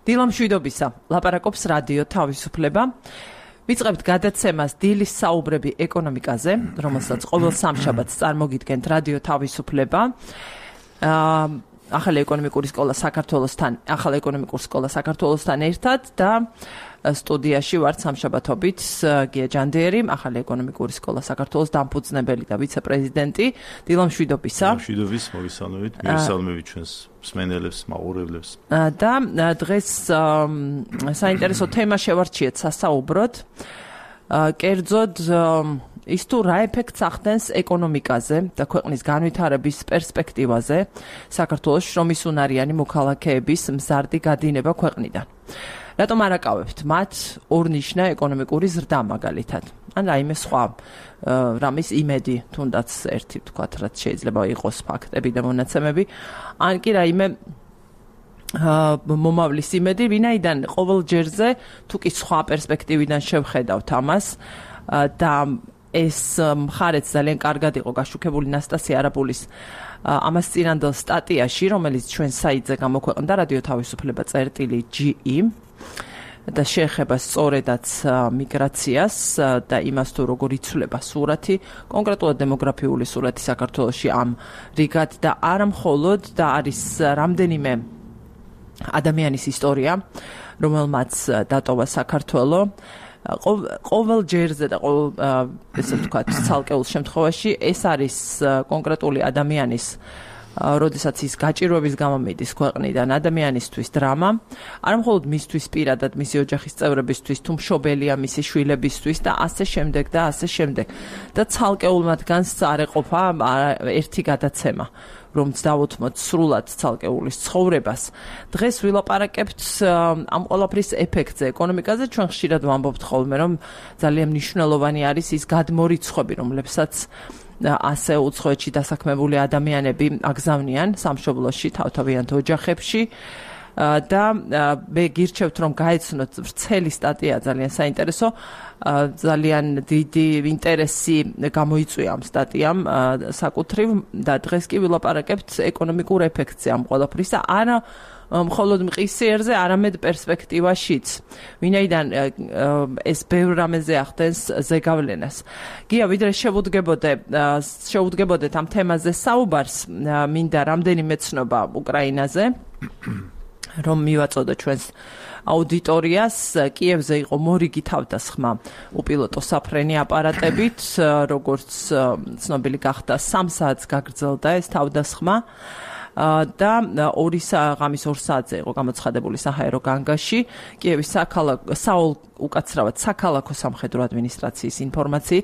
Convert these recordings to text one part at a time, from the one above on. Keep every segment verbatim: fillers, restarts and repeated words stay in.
დილამშვიდობისა, ლაპარაკობს რადიო თავისუფლება. ვიწყებთ გადაცემას დილის საუბრები ეკონომიკაზე, რომელსაც ყოველ სამშაბათს წარმოგიდგენთ რადიო თავისუფლება. ახალი ეკონომიკური სკოლა საქართველოსთან, ახალი ეკონომიკური სკოლა საქართველოსთან ერთად და სტუდიაში ვართ სამშაბათობით გია ჯანდიერი, ახალი ეკონომიკური სკოლა საქართველოს დამფუძნებელი და ვიცე-პრეზიდენტი. დილამშვიდობისა. დილამშვიდობის, მოგესალმებით, მივესალმებით ჩვენს მსმენელებს, მაყურებლებს. და დღეს საინტერესო თემა შევარჩიეთ სასაუბროდ. კერძოდ ის თუ რა ეფექტს ახდენს ეკონომიკაზე და ქვეყნის განვითარების პერსპექტივაზე საქართველოს შრომისუნარიანი მოქალაქეების მზარდი გადინება ქვეყნიდან. რატომ არ აკავებთ მათ ორნიშნა ეკონომიკური ზრდა მაგალითად? ან რაიმე სხვა რამის იმედი, თუნდაც ერთი თქვათ, რაც შეიძლება იყოს ფაქტები და მონაცემები, ან კი რაიმე მომავლის იმედი, ვინაიდან ყოველ ჯერზე თუ კი სხვა პერსპექტივიდან შევხედავთ ამას და ეს მხარეც ძალიან კარგად იყო გაშუქებული ნასტასია არაბულის ამას წინანდელ სტატიაში, რომელიც ჩვენ საიტზე გამოქვეყნდა რადიო თავისუფლება წერტილი ჯი ი და შეეხება სწორედაც მიგრაციას და იმას თუ როგორ იცვლება სურათი, კონკრეტულად დემოგრაფიული სურათი საქართველოში ამ რიგად და არა მხოლოდ და არის რამდენიმე ადამიანის ისტორია, რომელმაც დატოვა საქართველო. ყოველ ჯერზე და ყოველ ესე ვთქვათ, ცალკეულ შემთხვევაში ეს არის კონკრეტული ადამიანის როდესაც ის გაჭირვების გამო მიდის ქვეყნიდან ადამიანისთვის დრამა, არა მხოლოდ მისთვის პირადად, მისი ოჯახის წევრებისთვის, თუ მშობელია მისი შვილებისთვის და ასე შემდეგ და ასე შემდეგ. და ცალკეულ მათგანს არ ეყოფა ერთი გადაცემა, რომც დავუთმოთ სრულად ცალკეულის ცხოვრებას. დღეს ვილაპარაკებთ ამ ყველაფრის ეფექტზე ეკონომიკაზე. ჩვენ ხშირად ვამბობთ ხოლმე, რომ ძალიან მნიშვნელოვანი არის ის გადმორიცხვები, რომლებსაც ასე უცხოეთში დასაქმებული ადამიანები აგზავნიან სამშობლოში, თავთავიანთ ოჯახებში. და მე გირჩევთ, რომ გაეცნოთ ვრცელი სტატია, ძალიან საინტერესო, ძალიან დიდი ინტერესი გამოიწვია ამ სტატიამ საკუთრივ და დღეს კი ვილაპარაკებთ ეკონომიკურ ეფექტზე ამ ყველაფრის და არა მხოლოდ მყისიერზე, არამედ პერსპექტივაშიც. ვინაიდან ეს ბევრ რამეზე ახდენს ზეგავლენას. გია, ვიდრე შევუდგებოდე, შევუდგებოდეთ ამ თემაზე საუბარს, მინდა რამდენიმე ცნობა უკრაინაზე. რომ მივაწოდო ჩვენს აუდიტორიას, კიევზე იყო მორიგი თავდასხმა უპილოტო საფრენი აპარატებით, როგორც ცნობილი გახდა, სამ საათს გაგრძელდა ეს თავდასხმა და ორი ღამის ორ საათზე იყო გამოცხადებული საჰაერო განგაში. კიევის საქალაქო საოლ უკაცრავად საქალაქო სამხედრო ადმინისტრაციის ინფორმაციით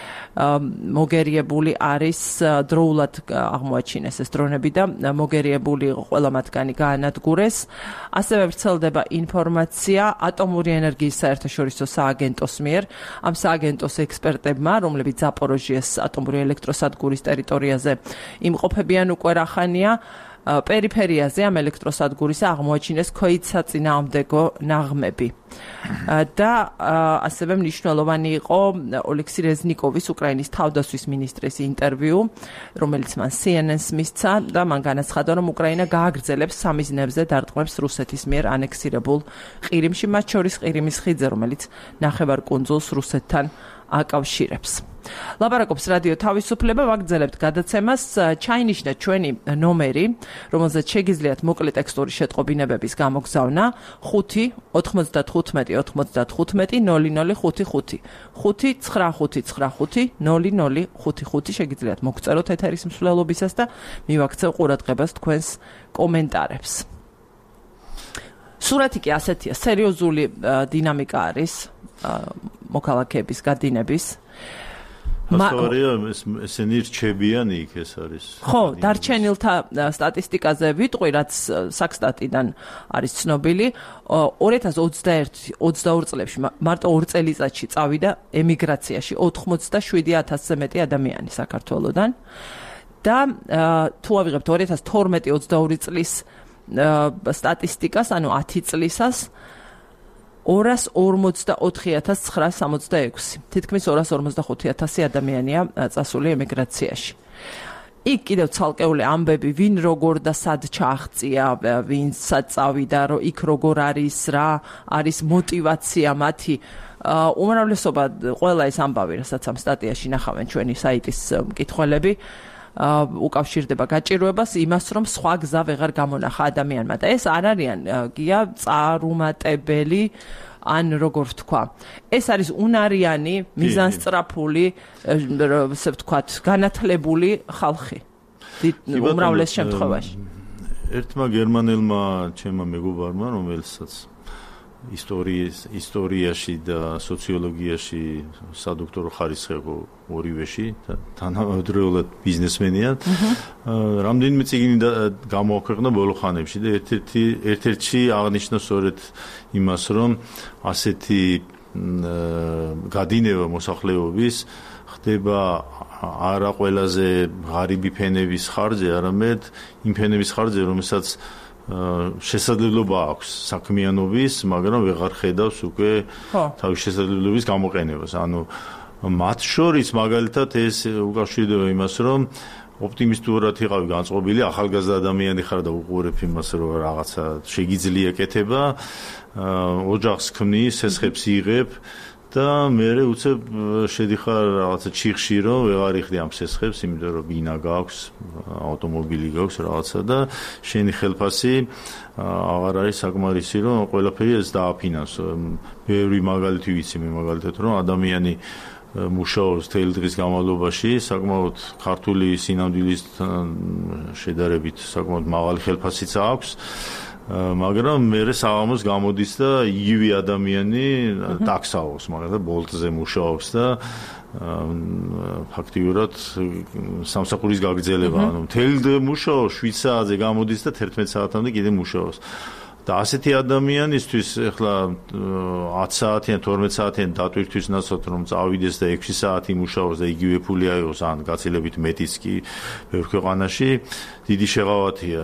მოგერიებული არის დროულად აღმოაჩინეს ეს დრონები და მოგერიებული ყველა მათგანი გაანადგურეს. ასევე ვრცელდება ინფორმაცია ატომური ენერგიის საერთაშორისო სააგენტოს მიერ, ამ სააგენტოს ექსპერტებმა, რომლებიც ზაპოროჟიეს ატომური ელექტროსადგურის ტერიტორიაზე იმყოფებიან უკვე რახანია, პერიფერიაზე ამ ელექტროსადგურისა აღმოაჩინეს ქვეითსაწინააღმდეგო ნაღმები. და ასევე მნიშვნელოვანი იყო ოლექსი რეზნიკოვის, უკრაინის თავდასხმის მინისტრის ინტერვიუ, რომელიც მან სი ენ ენ-ს მისცა და მან განაცხადა, რომ უკრაინა გააგრძელებს სამიზნებზე დარტყმებს რუსეთის მიერ ანექსირებულ ყირიმში, მათ შორის ყირიმის ხიდზე, რომელიც ნახევარკუნძულს რუსეთთან აკავშირებს. ლაპარაკობს რადიო თავისუფლება, ვაგრძელებთ გადაცემას. ჩაინიშნა ჩვენი ნომერი, რომელზეც შეგიძლიათ მოკლე ტექსტური შეტყობინებების გამოგზავნა ხუთი ოთხმოცდათხუთმეტი ოთხმოცდათხუთმეტი ნული ნული ხუთი ხუთი ხუთი ცხრა ხუთი ცხრა ხუთი ნული ნული ხუთი ხუთი შეგიძლიათ მოგწეროთ ეთერის მსვლელობისას და მივაქცევ ყურადღებას თქვენს კომენტარებს. სურათი კი ასეთია, სერიოზული დინამიკა არის მოქალაქეების გადინების. მასწავლია ესენი რჩებიან იქ ეს არის. ხო, დარჩენილთა სტატისტიკაზე ვიტყვი, რაც საქსტატიდან არის ცნობილი, ორი ათას ოცდაერთი ოცდაორი წლებში მარტო ორ წელიწადში წავიდა ემიგრაციაში ოთხმოცდაშვიდი ათასზე მეტი ადამიანი საქართველოდან და თუ ავიღებთ ორი ათას თორმეტი ოცდაორი წლის სტატისტიკას, ანუ ათი წლისას ორას ორმოცდაოთხი ათას ცხრაას სამოცდაექვსი. თითქმის ორას ორმოცდახუთი ათასი ადამიანია წასული ემიგრაციაში. იქ კიდევ ცალკეული ამბები, ვინ როგორ და სად ჩაღწია, ვინ სად წავიდა, რომ იქ როგორ არის, რა არის мотиваცია მათი. უმრავლესობა ყველა ეს ამბავი, რასაც ამ სტატიაში ნახავენ ჩვენი საიტის მკითხველები, უკავშირდება გაჭირვებას იმას, რომ სხვა გზა ვეღარ გამონახა ადამიანმა და ეს არ არიან გია წარუმატებელი ან როგორ ვთქვა. ეს არის უნარიანი, მიზანსწრაფული, ესე ვთქვათ, განათლებული ხალხი. უმრავლეს შემთხვევაში. ერთმა გერმანელმა ჩემმა მეგობარმა, რომელსაც ისტორიის ისტორიაში და სოციოლოგიაში სადოქტორო ხარისხი აქვს ორივეში და თანამედროვეულად ბიზნესმენია. რამდენიმე წიგნი გამოაქვეყნა ბოლო ხანებში და ერთ-ერთი ერთ-ერთში აღნიშნა სწორედ იმას, რომ ასეთი გადინევა მოსახლეობის ხდება არა ყველაზე ღარიბი ფენების ხარჯზე, არამედ იმ ფენების ხარჯზე, რომელსაც შესაძლებლობა აქვს საქმიანობის, მაგრამ ვეღარ ხედავს უკვე თავის შესაძლებლობის გამოყენებას. ანუ მათ შორის მაგალითად ეს უკავშირდება იმას, რომ ოპტიმისტურად იყავი განწყობილი, ახალგაზრდა ადამიანი ხარ და უყურებ იმას, რომ რაღაცა შეგიძლია კეთება, ოჯახს ქმნის, სესხებს იღებ და მე უცებ შედიხარ რაღაცა ჩიხში, რომ ვეღარ იხდი ამ სესხებს, იმიტომ რომ ბინა გაქვს, ავტომობილი გაქვს რაღაცა და შენი ხელფასი აღარ არის საკმარისი, რომ ყველაფერი ეს დააფინანსო. ბევრი მაგალითი ვიცი მე მაგალითად, რომ ადამიანი მუშაობს თელი დღის განმავლობაში, საკმაოდ ქართული სინამდვილის შედარებით საკმაოდ მაღალი ხელფასიც აქვს. მაგრამ მე საღამოს გამოდის და იგივე ადამიანი ტაქსაობს, მაგალითად ბოლტზე მუშაობს და ფაქტიურად სამსახურის გაგრძელება, ანუ მთელი დღე მუშაობს, შვიდ საათზე გამოდის და თერთმეტ საათამდე კიდე მუშაობს. და ასეთი ადამიანისთვის ახლა ათი საათიან, თორმეტ საათიან დატვირთვის ნაცვლად რომ წავიდეს და ექვსი საათი მუშაობს და იგივე ფული აიღოს, ან გაცილებით მეტიც კი ბევრ ქვეყანაში, დიდი შეღავათია.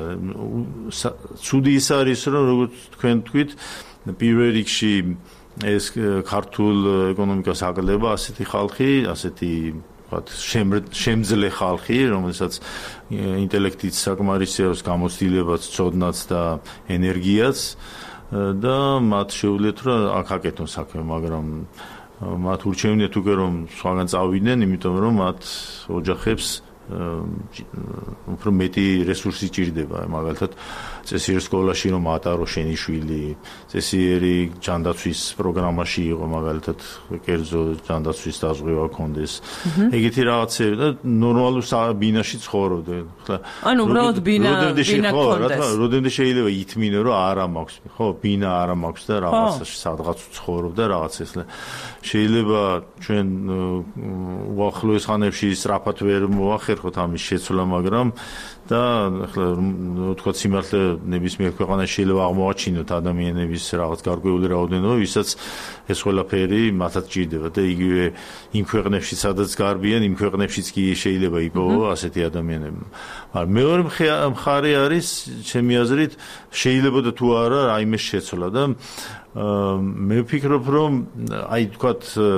ცუდი ის არის, რომ როგორც თქვენ თქვით, პირველ რიგში ეს ქართულ ეკონომიკას აკლდება ასეთი ხალხი, ასეთი შემძლე ხალხი, რომელსაც ინტელექტიც საკმარისი აქვს, გამოცდილებაც, ცოდნაც და ენერგიაც და მათ შეუძლიათ რომ აქ აკეთონ საქმე, მაგრამ მათ ურჩევნიათ უკვე რომ სხვაგან წავიდნენ, იმიტომ რომ მათ ოჯახებს უფრო მეტი რესურსი ჭირდება, მაგალითად წესიერ სკოლაში რომ ატარო შენი შვილი, წესიერი ჯანდაცვის პროგრამაში იყო, მაგალითად კერძო ჯანდაცვის დაზღვევა ქონდეს. ეგეთი რაღაცები და ნორმალურ ბინაში ცხოვრობდნენ. ხლა ანუ უბრალოდ ბინა ბინა ქონდეს. როდემდე შეიძლება ითმინო რომ არა მაქვს, ხო, ბინა არა მაქვს და რაღაცაში სადღაც ცხოვრობ და რაღაც ეს. შეიძლება ჩვენ უახლოეს ხანებში სწრაფად ვერ მოახერხოთ ამის შეცვლა, მაგრამ და ახლა თქვა სიმართლე ნებისმიერ ქვეყანაში შეიძლება აღმოაჩინოთ ადამიანების რაღაც გარკვეული რაოდენობა, ვისაც ეს ყველაფერი მათაც ჭირდება და იგივე იმ ქვეყნებში, სადაც გარბიან, იმ ქვეყნებშიც კი შეიძლება იპოვო ასეთი ადამიანები. მაგრამ მეორე მხარე არის, ჩემი აზრით, შეიძლება და თუ არა რაიმეს შეცვლა და მე ვფიქრობ, რომ აი თქვათ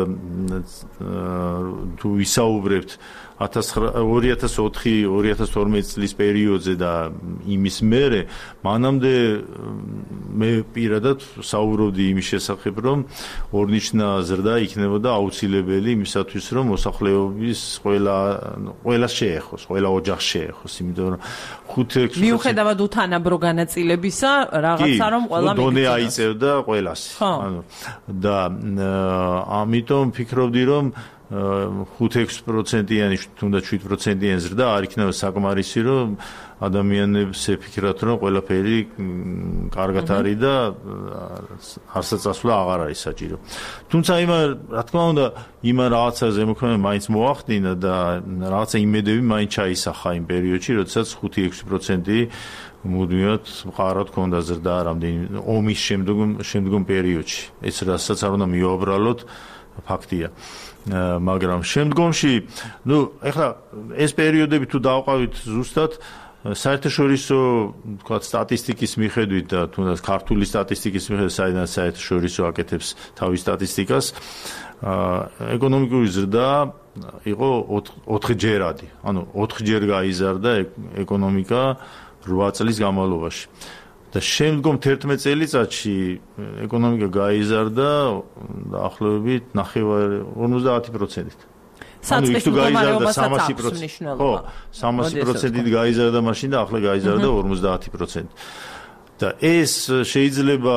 თუ ვისაუბრებთ ორი ათას ოთხი ორი ათას თორმეტი წლის პერიოდზე და იმის მერე, მანამდე მე პირადად საუბრობდი იმის შესახებ, რომ ორნიშნა ზრდა იქნებოდა აუცილებელი იმისათვის, რომ მოსახლეობის ყველა ყველას შეეხოს, ყველა ოჯახს შეეხოს, იმიტომ რომ ხუთი ექვსი მიუხედავად უთანაბრო განაწილებისა, რაღაცა რომ ყველა მიგიწევს. დონე აიწევდა ყველას. ანუ და ამიტომ ფიქრობდი, რომ ხუთი ექვსი პროცენტიანი თუნდაც შვიდ პროცენტიანი ზრდა არ იქნება საკმარისი, რომ ადამიანებს ეფიქრათ, რომ ყველაფერი კარგად არის და არსაწასვლა აღარ არის საჭირო. თუმცა იმა, რა თქმა უნდა, იმა რაღაცა ზემოქმედება მაინც მოახდინა და რაღაცა იმედები მაინც ჩაისახა იმ პერიოდში, როდესაც ხუთი ექვსი პროცენტი მუდმივად მყარად ქონდა ზრდა რამდენი ომის შემდგომ შემდგომ პერიოდში. ეს რასაც არ უნდა მივაბრალოთ, ფაქტია. მაგრამ შემდგომში, ну, ეხლა ეს პერიოდები თუ დავყავით ზუსტად, საერთაშორისო თქვა სტატისტიკის მიხედვით და თუნდაც ქართული სტატისტიკის მიხედვით საიდან საერთაშორისო აკეთებს თავის სტატისტიკას ეკონომიკური ზრდა იყო ოთხჯერადი, ანუ ოთხჯერ გაიზარდა ეკონომიკა რვა წლის განმავლობაში. და შემდგომ თერთმეტ წელიწადში ეკონომიკა გაიზარდა დაახლოებით ნახევარი ორმოცდაათი პროცენტით. საწყის მდგომარეობასაც აქვს მნიშვნელობა. ხო, სამასი პროცენტით გაიზარდა მაშინ და ახლა გაიზარდა ორმოცდაათი პროცენტი. და ეს შეიძლება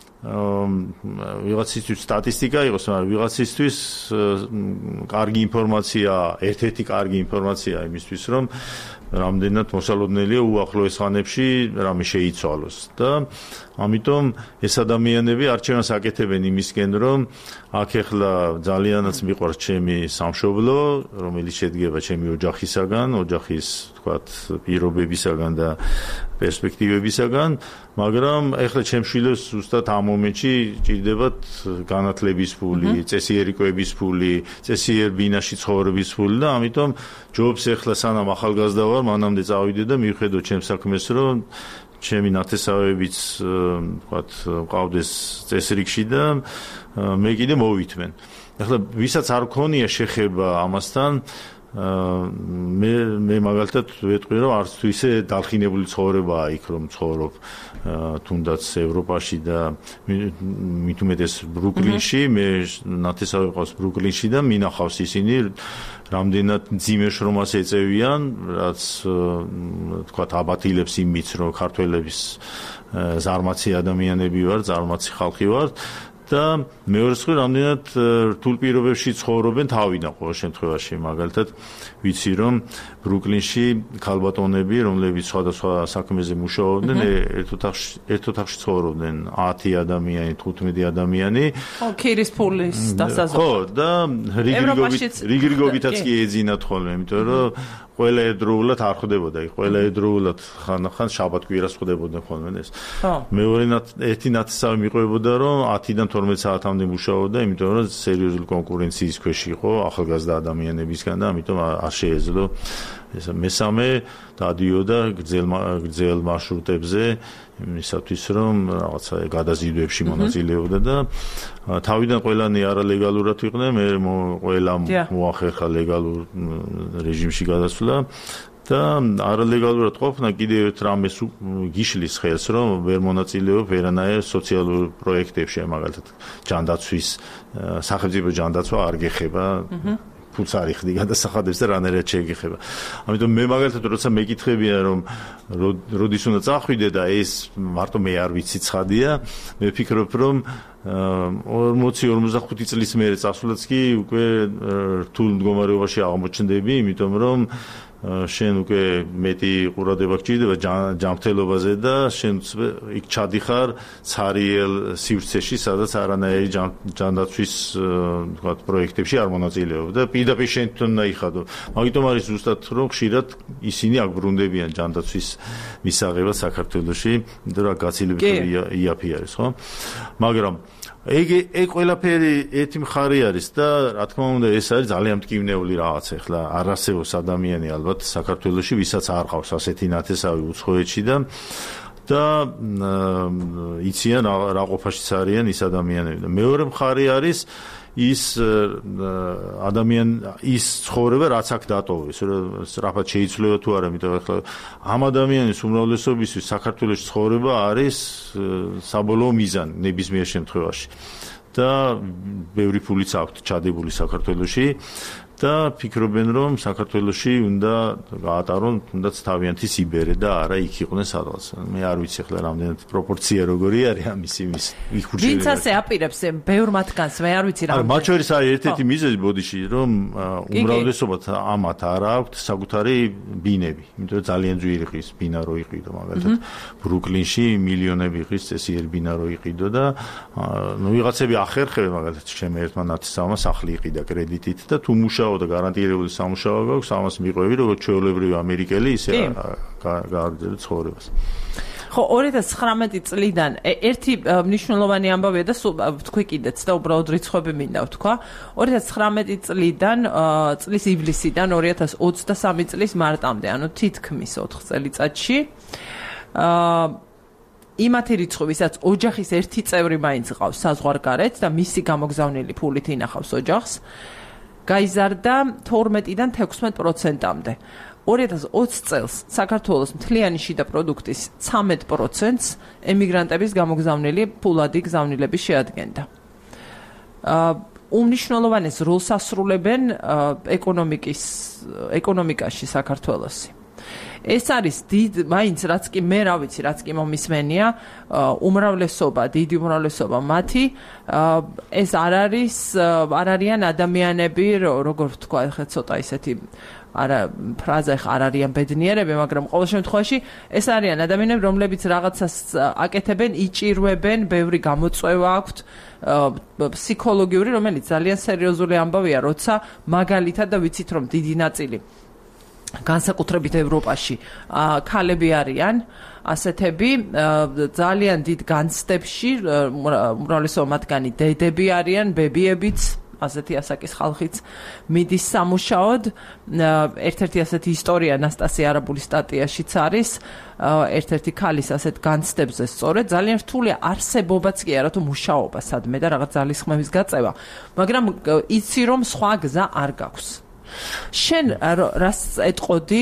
ვიღაცისთვის სტატისტიკა იყოს, მაგრამ ვიღაცისთვის კარგი ინფორმაცია, ერთ-ერთი კარგი ინფორმაცია იმისთვის, რომ რამდენად მოსალოდნელია უახლოეს ხანებში რამე შეიცვალოს და ამიტომ ეს ადამიანები არჩევანს აკეთებენ იმისკენ, რომ აქ ახლა ძალიანაც მიყვარს ჩემი სამშობლო, რომელიც შედგება ჩემი ოჯახისაგან, ოჯახის თქვათ პირობებისაგან და პერსპექტივებისაგან, მაგრამ ახლა ჩემს შვილებს ზუსტად ამ მომენტში ჭირდებათ განათლების ფული, წესიერიკოების ფული, წესიერ ბინაში ცხოვრების ფული და ამიტომ ჯობს ახლა სანამ ახალგაზრდა ვარ, მანამდე წავიდე და მივხედო ჩემს საქმეს, რომ ჩემი ნათესავებიც თქვათ ყავდეს წესრიგში და მე კიდე მოვითმენ. ახლა ვისაც არ ქონია შეხება ამასთან მე მე მაგალითად ვეტყვი რომ არც თუ ისე დალხინებული ცხოვრებაა იქ რომ ცხოვრობ თუნდაც ევროპაში და მით უმეტეს ბრუკლინში მე ნათესავები ყავს ბრუკლინში და მინახავს ისინი რამდენად ძიმე შრომას ეწევიან რაც თქვათ აბათილებს იმით რომ ქართველების ზარმაცი ადამიანები ვარ ზარმაცი ხალხი ვარ და მეორე მხრივ რამდენად რთულ პირობებში ცხოვრობენ თავიდან ყოველ შემთხვევაში მაგალითად ვიცი რომ ბრუკლინში ქალბატონები რომლებიც სხვადასხვა საქმეზე მუშაობდნენ ერთ ოთახში ერთ ოთახში ცხოვრობდნენ ათი ადამიანი თხუთმეტი ადამიანი ხო ქირის ფულის დასაზღვარი ხო და რიგრიგობით რიგრიგობითაც კი ეძინათ ხოლმე იმიტომ რომ ყველა ერთდროულად არ ხვდებოდა იქ ყველა ერთდროულად ხან-ხან შაბათ-კვირას ხვდებოდნენ ხოლმე ეს მეორე ერთი ნათესავი მიყვებოდა რომ ათიდან თორმეტ საათამდე მუშაობდა იმიტომ რომ სერიოზული კონკურენციის ქვეშ იყო ახალგაზრდა ადამიანებისგან და ამიტომ არ შეეძლო ეს მესამე დადიოდა გრძელ გრძელ მარშრუტებზე იმისათვის რომ რაღაცა გადაზიდვებში მონაწილეობდა და თავიდან ყველანი არალეგალურად იყვნენ მე ყველა მოახერხა ლეგალურ რეჟიმში გადასვლა და არალეგალურად ყოფნა კიდევ ერთ რამეს გიშლის ხელს რომ ვერ მონაწილეობ ვერანაირ სოციალურ პროექტებში მაგალითად ჯანდაცვის სახელმწიფო ჯანდაცვა არ გეხება ფულს არ იხდი გადასახადებს და რანაირად შეგეხება. ამიტომ მე მაგალითად როცა მეკითხებია რომ როდის უნდა წახვიდე და ეს მარტო მე არ ვიცი ცხადია, მე ვფიქრობ რომ ორმოცი ორმოცდახუთი წლის მერე წასვლაც კი უკვე რთულ მდგომარეობაში აღმოჩნდები, იმიტომ რომ შენ უკვე მეტი ყურადღება გჭირდება ჯანმრთელობაზე და შენ იქ ჩადიხარ ცარიელ სივრცეში, სადაც არანაირი ჯანდაცვის თქვათ პროექტებში არ მონაწილეობ და პირდაპირ შენ თვითონ უნდა იხადო. მაგიტომ არის ზუსტად რომ ხშირად ისინი აქ ბრუნდებიან ჯანდაცვის მისაღებად საქართველოში, იმიტომ რომ გაცილებით იაფი არის, ხო? მაგრამ ეგ ეგ ყველაფერი ერთი მხარე არის და რა თქმა უნდა ეს არის ძალიან მტკივნეული რაღაც ახლა არ არსებობს ადამიანი ალბათ საქართველოში ვისაც არ ყავს ასეთი ნათესავი უცხოეთში და და იციან რა ყოფაშიც არიან ის ადამიანები და მეორე მხარე არის ის ადამიან ის ცხოვრება რაც აქ დატოვეს რომ სწრაფად შეიცვლება თუ არა იმიტომ ახლა ამ ადამიანის უმრავლესობისთვის საქართველოს ცხოვრება არის საბოლოო მიზანი ნებისმიერ შემთხვევაში და ბევრი ფულიც აქვთ ჩადებული საქართველოში და ფიქრობენ რომ საქართველოში უნდა გაატარონ თუნდაც თავიანთი სიბერე და არა იქ იყვნენ სადღაც მე არ ვიცი ახლა რამდენად პროპორცია როგორი არის ამის იმის იქ ურჩევნია ვინც ასე აპირებს ბევრ მათგანს მე არ ვიცი რა მაგრამ მათ შორის არის ერთ-ერთი მიზეზი ბოდიში რომ უმრავლესობათ ამათ არ აქვთ საკუთარი ბინები იმიტომ რომ ძალიან ძვირი ხის ბინა რო იყიდო მაგალითად ბრუკლინში მილიონები ხის წესიერი ბინა რო იყიდო და ნუ ვიღაცები ახერხებენ მაგალითად ჩემ ერთმა ნათესავმა სახლი იყიდა კრედიტით და თუ მუშაობდა და გარანტირებული სამუშაო გაქვს, ამას მიყვევი, როგორც ჩვეულებრივი ამერიკელი, ისე გააგრძელებს ცხოვრებას. ხო ორი ათას ცხრამეტი წლიდან ერთი მნიშვნელოვანი ამბავია და სულ თქვი კიდეც და უბრალოდ რიცხვები მინდა ვთქვა. ორი ათას ცხრამეტი წლიდან წლის ივლისიდან ორი ათას ოცდასამი წლის მარტამდე, ანუ თითქმის ოთხ წელიწადში აა იმათი რიცხვი, ვისაც ოჯახის ერთი წევრი მაინც ყავს საზღვარგარეთ და მისი გამოგზავნილი ფულით ინახავს ოჯახს, გაიზარდა თორმეტიდან თექვსმეტ პროცენტამდე. ორი ათას ოცი წელს საქართველოს მთლიანი შიდა პროდუქტის ცამეტ პროცენტს ემიგრანტების გამოგზავნილი ფულადი გზავნილები შეადგენდა. უმნიშვნელოვანეს როლს ასრულებენ ეკონომიკის ეკონომიკაში საქართველოსი. ეს არის დიდ მაინც რაც კი მე რა ვიცი, რაც კი მომისმენია, უმრავლესობა, დიდი უმრავლესობა მათი ეს არ არის არ არიან ადამიანები, როგორ ვთქვა, ხა ცოტა ისეთი არა ფრაზა ხა არ არიან ბედნიერები, მაგრამ ყოველ შემთხვევაში ეს არიან ადამიანები, რომლებიც რაღაცას აკეთებენ, იჭირვებენ, ბევრი გამოწვევა აქვთ, ფსიქოლოგიური, რომელიც ძალიან სერიოზული ამბავია, როცა მაგალითად და ვიცით რომ დიდი ნაწილი განსაკუთრებით ევროპაში ქალები არიან ასეთები ძალიან დიდ განცდებში უმრავლესობა მათგანი დედები არიან ბებიებიც ასეთი ასაკის ხალხიც მიდის სამუშაოდ ერთ-ერთი ასეთი ისტორია ნასტასია არაბულის სტატიაშიც არის ერთ-ერთი ქალის ასეთ განცდებზე სწორედ ძალიან რთულია არსებობაც კი არა თუ მუშაობა სადმე და რაღაც ძალისხმევის გაწევა მაგრამ იცი რომ სხვა გზა არ გაქვს შენ რას ეტყოდი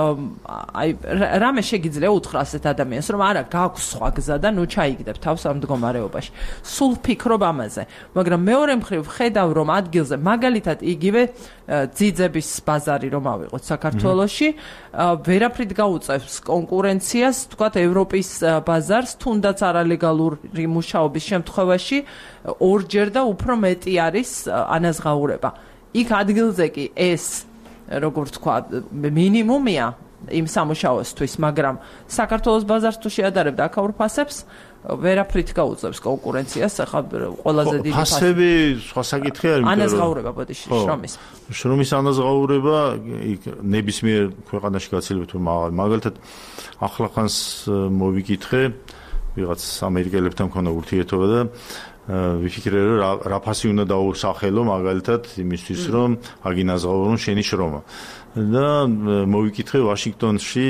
აი რამე შეგიძლია უთხრა ასეთ ადამიანს რომ არა გაქვს სხვა გზა და ნუ ჩაიგდებ თავს ამ მდგომარეობაში სულ ფიქრობ ამაზე მაგრამ მეორე მხრივ ხედავ რომ ადგილზე მაგალითად იგივე ძიძების ბაზარი რომ ავიღოთ საქართველოში ვერაფრით გაუწევს კონკურენციას თქვათ ევროპის ბაზარს თუნდაც არალეგალური მუშაობის შემთხვევაში ორჯერ და უფრო მეტი არის ანაზღაურება იქ ადგილზე კი ეს როგორ თქვა მინიმუმია იმ სამუშაოსთვის, მაგრამ საქართველოს ბაზარს თუ შეადარებ და აქაურ ფასებს ვერაფრით გაუწევს კონკურენციას, ახლა ყველაზე დიდი ფასები სხვა საკითხი არის, ანაზღაურება ბოდიში შრომის. შრომის ანაზღაურება იქ ნებისმიერ ქვეყანაში გაცილებით მაღალი. მაგალითად ახლახანს მოვიკითხე ვიღაც ამერიკელებთან მქონდა ურთიერთობა და ვიფიქრე რომ რა ფასი უნდა დაუსახელო მაგალითად იმისთვის რომ აგინაზღაურონ შენი შრომა და მოვიკითხე ვაშინგტონში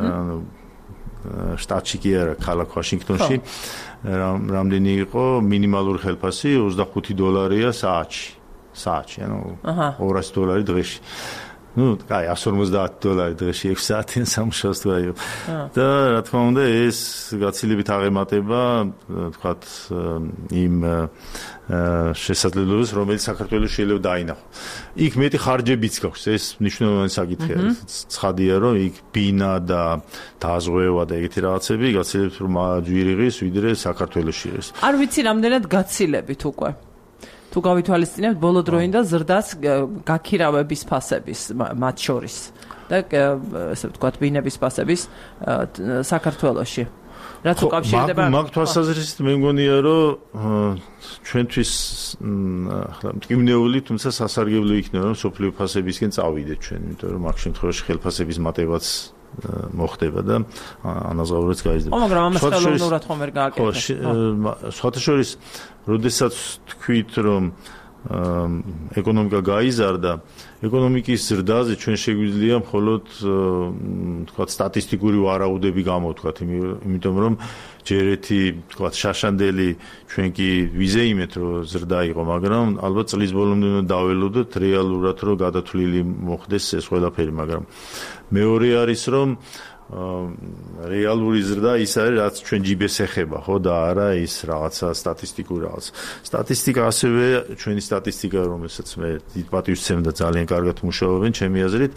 შტატში კი არა ქალაქ ვაშინგტონში რამდენი იყო მინიმალური ხელფასი ოცდახუთი დოლარია საათში საათში ანუ ორასი დოლარი დღეში ну, кай, εκατόν ორმოცდაათი დოლარი დღეში ექვსი საათიან სამუშაოს თუ აიღო. და რა თქმა უნდა, ეს გაცილებით აღემატება, თქვათ, იმ შესაძლებლობას, რომელიც საქართველოს შეიძლება დაინახო. იქ მეტი ხარჯებიც გაქვს, ეს მნიშვნელოვანი საკითხია. ცხადია, რომ იქ ბინა და დაზღვევა და ეგეთი რაღაცები გაცილებით ჯვირი ღირს, ვიდრე საქართველოში ეს. არ ვიცი, რამდენად გაცილებით უკვე. თუ გავითვალისწინებთ ბოლო დროინდა ზრდას გაქირავების ფასების მათ შორის და ესე ვთქვათ ბინების ფასების საქართველოში რაც უკავშირდება მაგ თვალსაზრისით მე მგონია რომ ჩვენთვის ახლა მტკივნეული თუმცა სასარგებლო იქნება რომ სოფლიო ფასებისკენ წავიდეთ ჩვენ იმიტომ რომ მაგ შემთხვევაში ხელფასების მატებაც მოხდება და ანაზღაურებაც გაიზრდება. ო მაგრამ ამას ხელოვნურად ხომ ვერ გააკეთებს. სხვათა შორის, როდესაც თქვით რომ ეკონომიკა გაიზარდა, ეკონომიკის ზრდაზე ჩვენ შეგვიძლია მხოლოდ თქვათ სტატისტიკური ვარაუდები გამოვთქვათ, იმიტომ რომ ჯერ ერთი თქვათ შაშანდელი ჩვენ კი ვიზეიმეთ რომ ზრდა იყო, მაგრამ ალბათ წლის ბოლომდე უნდა დაველოდოთ რეალურად რომ გადათვლილი მოხდეს ეს ყველაფერი, მაგრამ მეორე არის რომ რეალური ზრდა ის არის რაც ჩვენ ჯიბეს ეხება ხო და არა ის რაღაცა სტატისტიკური რაღაც. სტატისტიკა ასევე ჩვენი სტატისტიკა რომელსაც მე დიდ პატივს ვცემ და ძალიან კარგად მუშაობენ ჩემი აზრით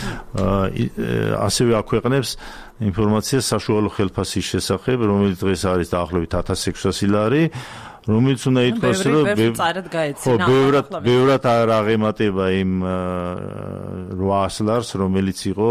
ასევე აქვეყნებს ინფორმაციას საშუალო ხელფასის შესახებ რომელიც დღეს არის დაახლოებით ათას ექვსასი ლარი რომელიც უნდა ითქვას რომ ბევრად ბევრად არ აღემატება იმ რვაას ლარს რომელიც იყო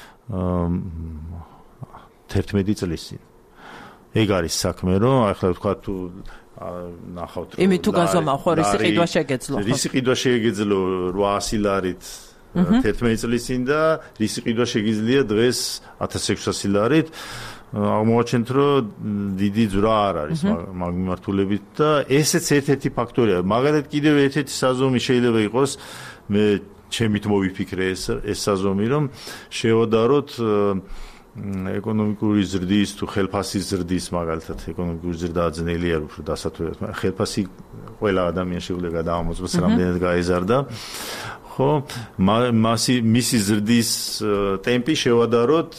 თერთმეტი წლის წინ. ეგ არის საქმე, რომ ახლა ვთქვა თუ ნახავთ რომ იმით თუ გაზომავ ხო რისი ყიდვა შეგეძლო ხო? რისი ყიდვა შეგეძლო რვაასი ლარით თერთმეტი წლის წინ და რისი ყიდვა შეგიძლია დღეს ათას ექვსასი ლარით. აღმოაჩენთ, რომ დიდი ძვრა არ არის მაგ მიმართულებით და ესეც ერთ-ერთი ფაქტორია. მაგალითად, კიდევ ერთ-ერთი საზომი შეიძლება იყოს, მე ჩემით მოვიფიქრე ეს ეს საზომი, რომ შევადაროთ ეკონომიკური ზრდის თუ ხელფასის ზრდის, მაგალითად, ეკონომიკური ზრდა ძნელი არ უფრო დასათვალიერებლად, მაგრამ ხელფასი ყველა ადამიანს შეუძლია გადაამოწმოს, რამდენად გაეზარდა. ხო, მასი მისი ზრდის ტემპი შევადაროთ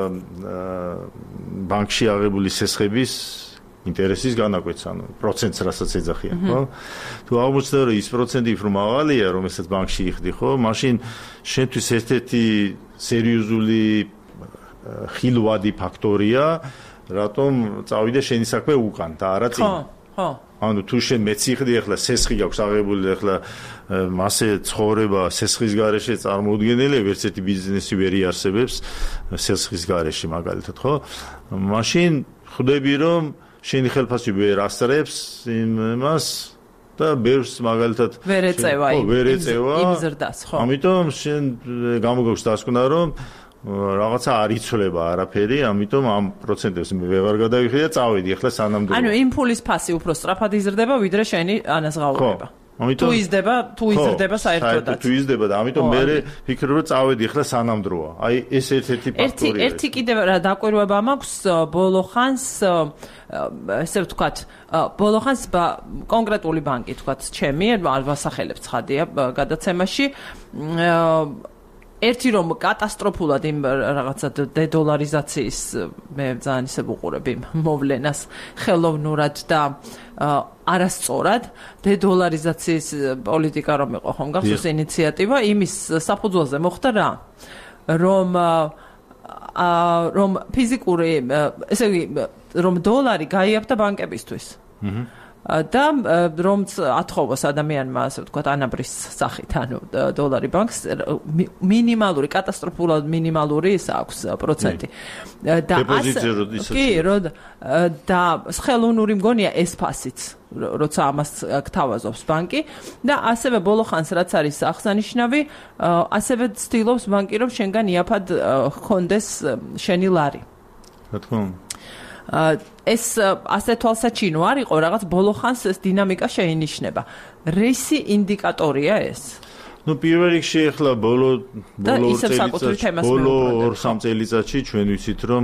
ბანკში აღებული სესხების ინტერესის განაკვეთს, ანუ პროცენტს რასაც ეძახიან, ხო? თუ აღმოჩნდა, რომ ის პროცენტი უფრო მაღალია, რომელსაც ბანკში იხდი, ხო, მაშინ შენთვის ერთ-ერთი სერიოზული ხილვადი ფაქტორია, რატომ წავიდე შენი საქმე უკან და არა წინ. ხო, ხო. ანუ თუ შენ მეციხდი ახლა სესხი გაქვს აღებული ახლა მასე ცხოვრება სესხის გარეშე წარმოუდგენელია, ვერც ერთი ბიზნესი ვერ იარსებებს სესხის გარეშე მაგალითად, ხო? მაშინ ხვდები, რომ შენი ხელფასი ვერ ასწრებს იმას და ბევრს მაგალითად ვერ ეწევა იმ ზრდას, ხო? ამიტომ შენ გამოგაქვს დასკვნა, რომ რაღაცა არ იცვლება არაფერი, ამიტომ ამ პროცენტებს მე ვეღარ გადავიხდი და წავედი ახლა სანამდე. ანუ იმ ფულის ფასი უფრო სწრაფად იზრდება, ვიდრე შენი ანაზღაურება. ამიტომ თუ იზრდება, თუ იზრდება საერთოდაც. თუ იზრდება და ამიტომ მე ვფიქრობ, რომ წავედი ახლა სანამდროა. აი ეს ერთ-ერთი ფაქტორია. ერთი ერთი კიდევ რა დაკვირვება მაქვს ბოლო ხანს, ესე ვთქვათ, ბოლო ხანს კონკრეტული ბანკი, ვთქვათ, ჩემი, ვასახელებ ცხადია გადაცემაში, ერთი რომ კატასტროფულად იმ რაღაცა დედოლარიზაციის მე ძალიან ისე ვუყურებ იმ მოვლენას ხელოვნურად და არასწორად დედოლარიზაციის პოლიტიკა რომ იყო ხომ გახსოვს ინიციატივა იმის საფუძველზე მოხდა რა რომ რომ ფიზიკური ესე იგი რომ დოლარი გაიაფთა ბანკებისთვის და რომც ათხოვოს ადამიანმა ასე ვთქვათ ანაბრის სახით ანუ დოლარი ბანკს მინიმალური კატასტროფულად მინიმალური ის აქვს პროცენტი და კი და ხელოვნური მგონია ეს ფასიც როცა ამას გთავაზობს ბანკი და ასევე ბოლო ხანს რაც არის აღსანიშნავი ასევე ცდილობს ბანკი რომ შენგან იაფად ჰქონდეს შენი ლარი რა თქმა უნდა ეს ასე თვალსაჩინო არ იყო რაღაც ბოლო ხანს ეს დინამიკა შეინიშნება. რისი ინდიკატორია ეს? ნუ პირველ რიგში ახლა ბოლო ბოლო წელიწადში ბოლო ორ სამ წელიწადში ჩვენ ვიცით რომ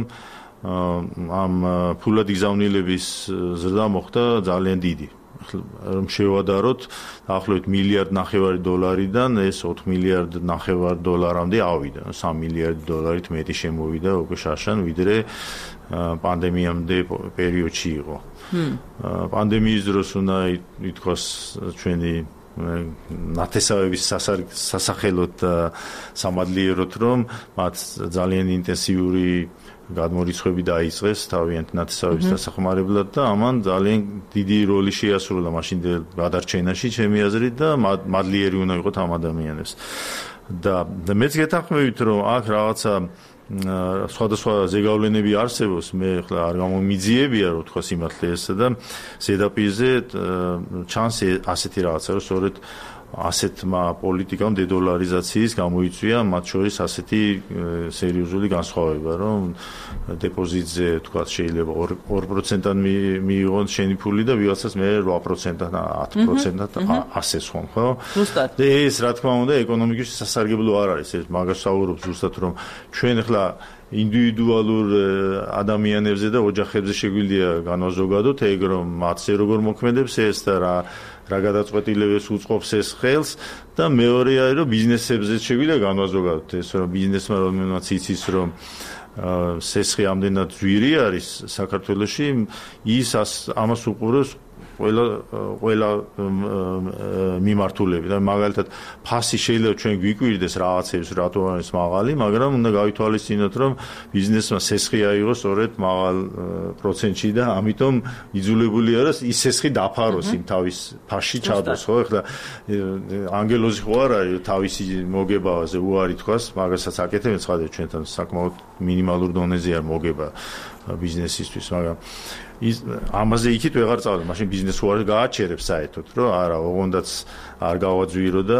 ამ ფულად გზავნილების ზრდა მოხდა ძალიან დიდი. რომ შევადაროთ დაახლოებით მილიარდ ნახევარი დოლარიდან ეს ოთხ მილიარდ ნახევარ დოლარამდე ავიდა. სამ მილიარდი დოლარით მეტი შემოვიდა უკვე შაშან ვიდრე პანდემიამდე პერიოდში იყო. პანდემიის დროს უნდა ითქვას ჩვენი ნათესავების სასახელოდ სამადლიეროდ რომ მათ ძალიან ინტენსიური გადმორიცხვები დაიწყეს თავიანთ ნათესავების დასახმარებლად და ამან ძალიან დიდი როლი შეასრულა მაშინდელ გადარჩენაში ჩემი აზრით და მადლიერი უნდა იყოთ ამ ადამიანებს. და მეც გეთანხმებით რომ აქ რაღაცა სხვადასხვა ზეგავლენები არსებობს, მე ახლა არ გამომიძიებია რომ თქვა სიმართლე ესა და ზედაპირზე ჩანს ასეთი რაღაცა რომ სწორედ ასეთმა პოლიტიკამ დედოლარიზაციის გამოიწვია მათ შორის ასეთი სერიოზული განსხვავება, რომ დეპოზიტზე თქვა შეიძლება ორ პროცენტად მიიღონ შენი ფული და ვიღაცას მე რვა პროცენტად ათი პროცენტად ასეს ხომ, ხო? ზუსტად. და ეს რა თქმა უნდა ეკონომიკაში სასარგებლო არ არის, ეს მაგას საუბრობ ზუსტად რომ ჩვენ ახლა ინდივიდუალურ ადამიანებზე და ოჯახებზე შეგვიძლია განვაზოგადოთ ეგ რომ მათზე როგორ მოქმედებს ეს და რა რა გადაწყვეტილებებს უწყობს ეს ხელს და მეორე არის რომ ბიზნესებზე შეგვიძლია განვაზოგადოთ ეს რომ ბიზნესმა რომელმაც იცის რომ სესხი ამდენად ძვირი არის საქართველოში ის ამას უყურებს ყველა ყველა მიმართულები და მაგალითად ფასი შეიძლება ჩვენ გვიკვირდეს რაღაცებს რატო არის მაღალი, მაგრამ უნდა გავითვალისწინოთ რომ ბიზნესმა სესხი აიღო სწორედ მაღალ პროცენტში და ამიტომ იძულებულია რომ ის სესხი დაფაროს იმ თავის ფასში ჩადოს, ხო? ეხლა ანგელოზი ხო არ არის თავისი მოგებაზე უარი თქვას, მაგასაც აკეთებენ სხვა ჩვენთან საკმაოდ მინიმალურ დონეზეა მოგება ბიზნესისთვის, მაგრამ ის ამაზე იქით ვეღარ წავედი, მაშინ ბიზნეს უარი გააჩერებ საერთოდ, რომ არა, ოღონდაც არ გავაძვირო და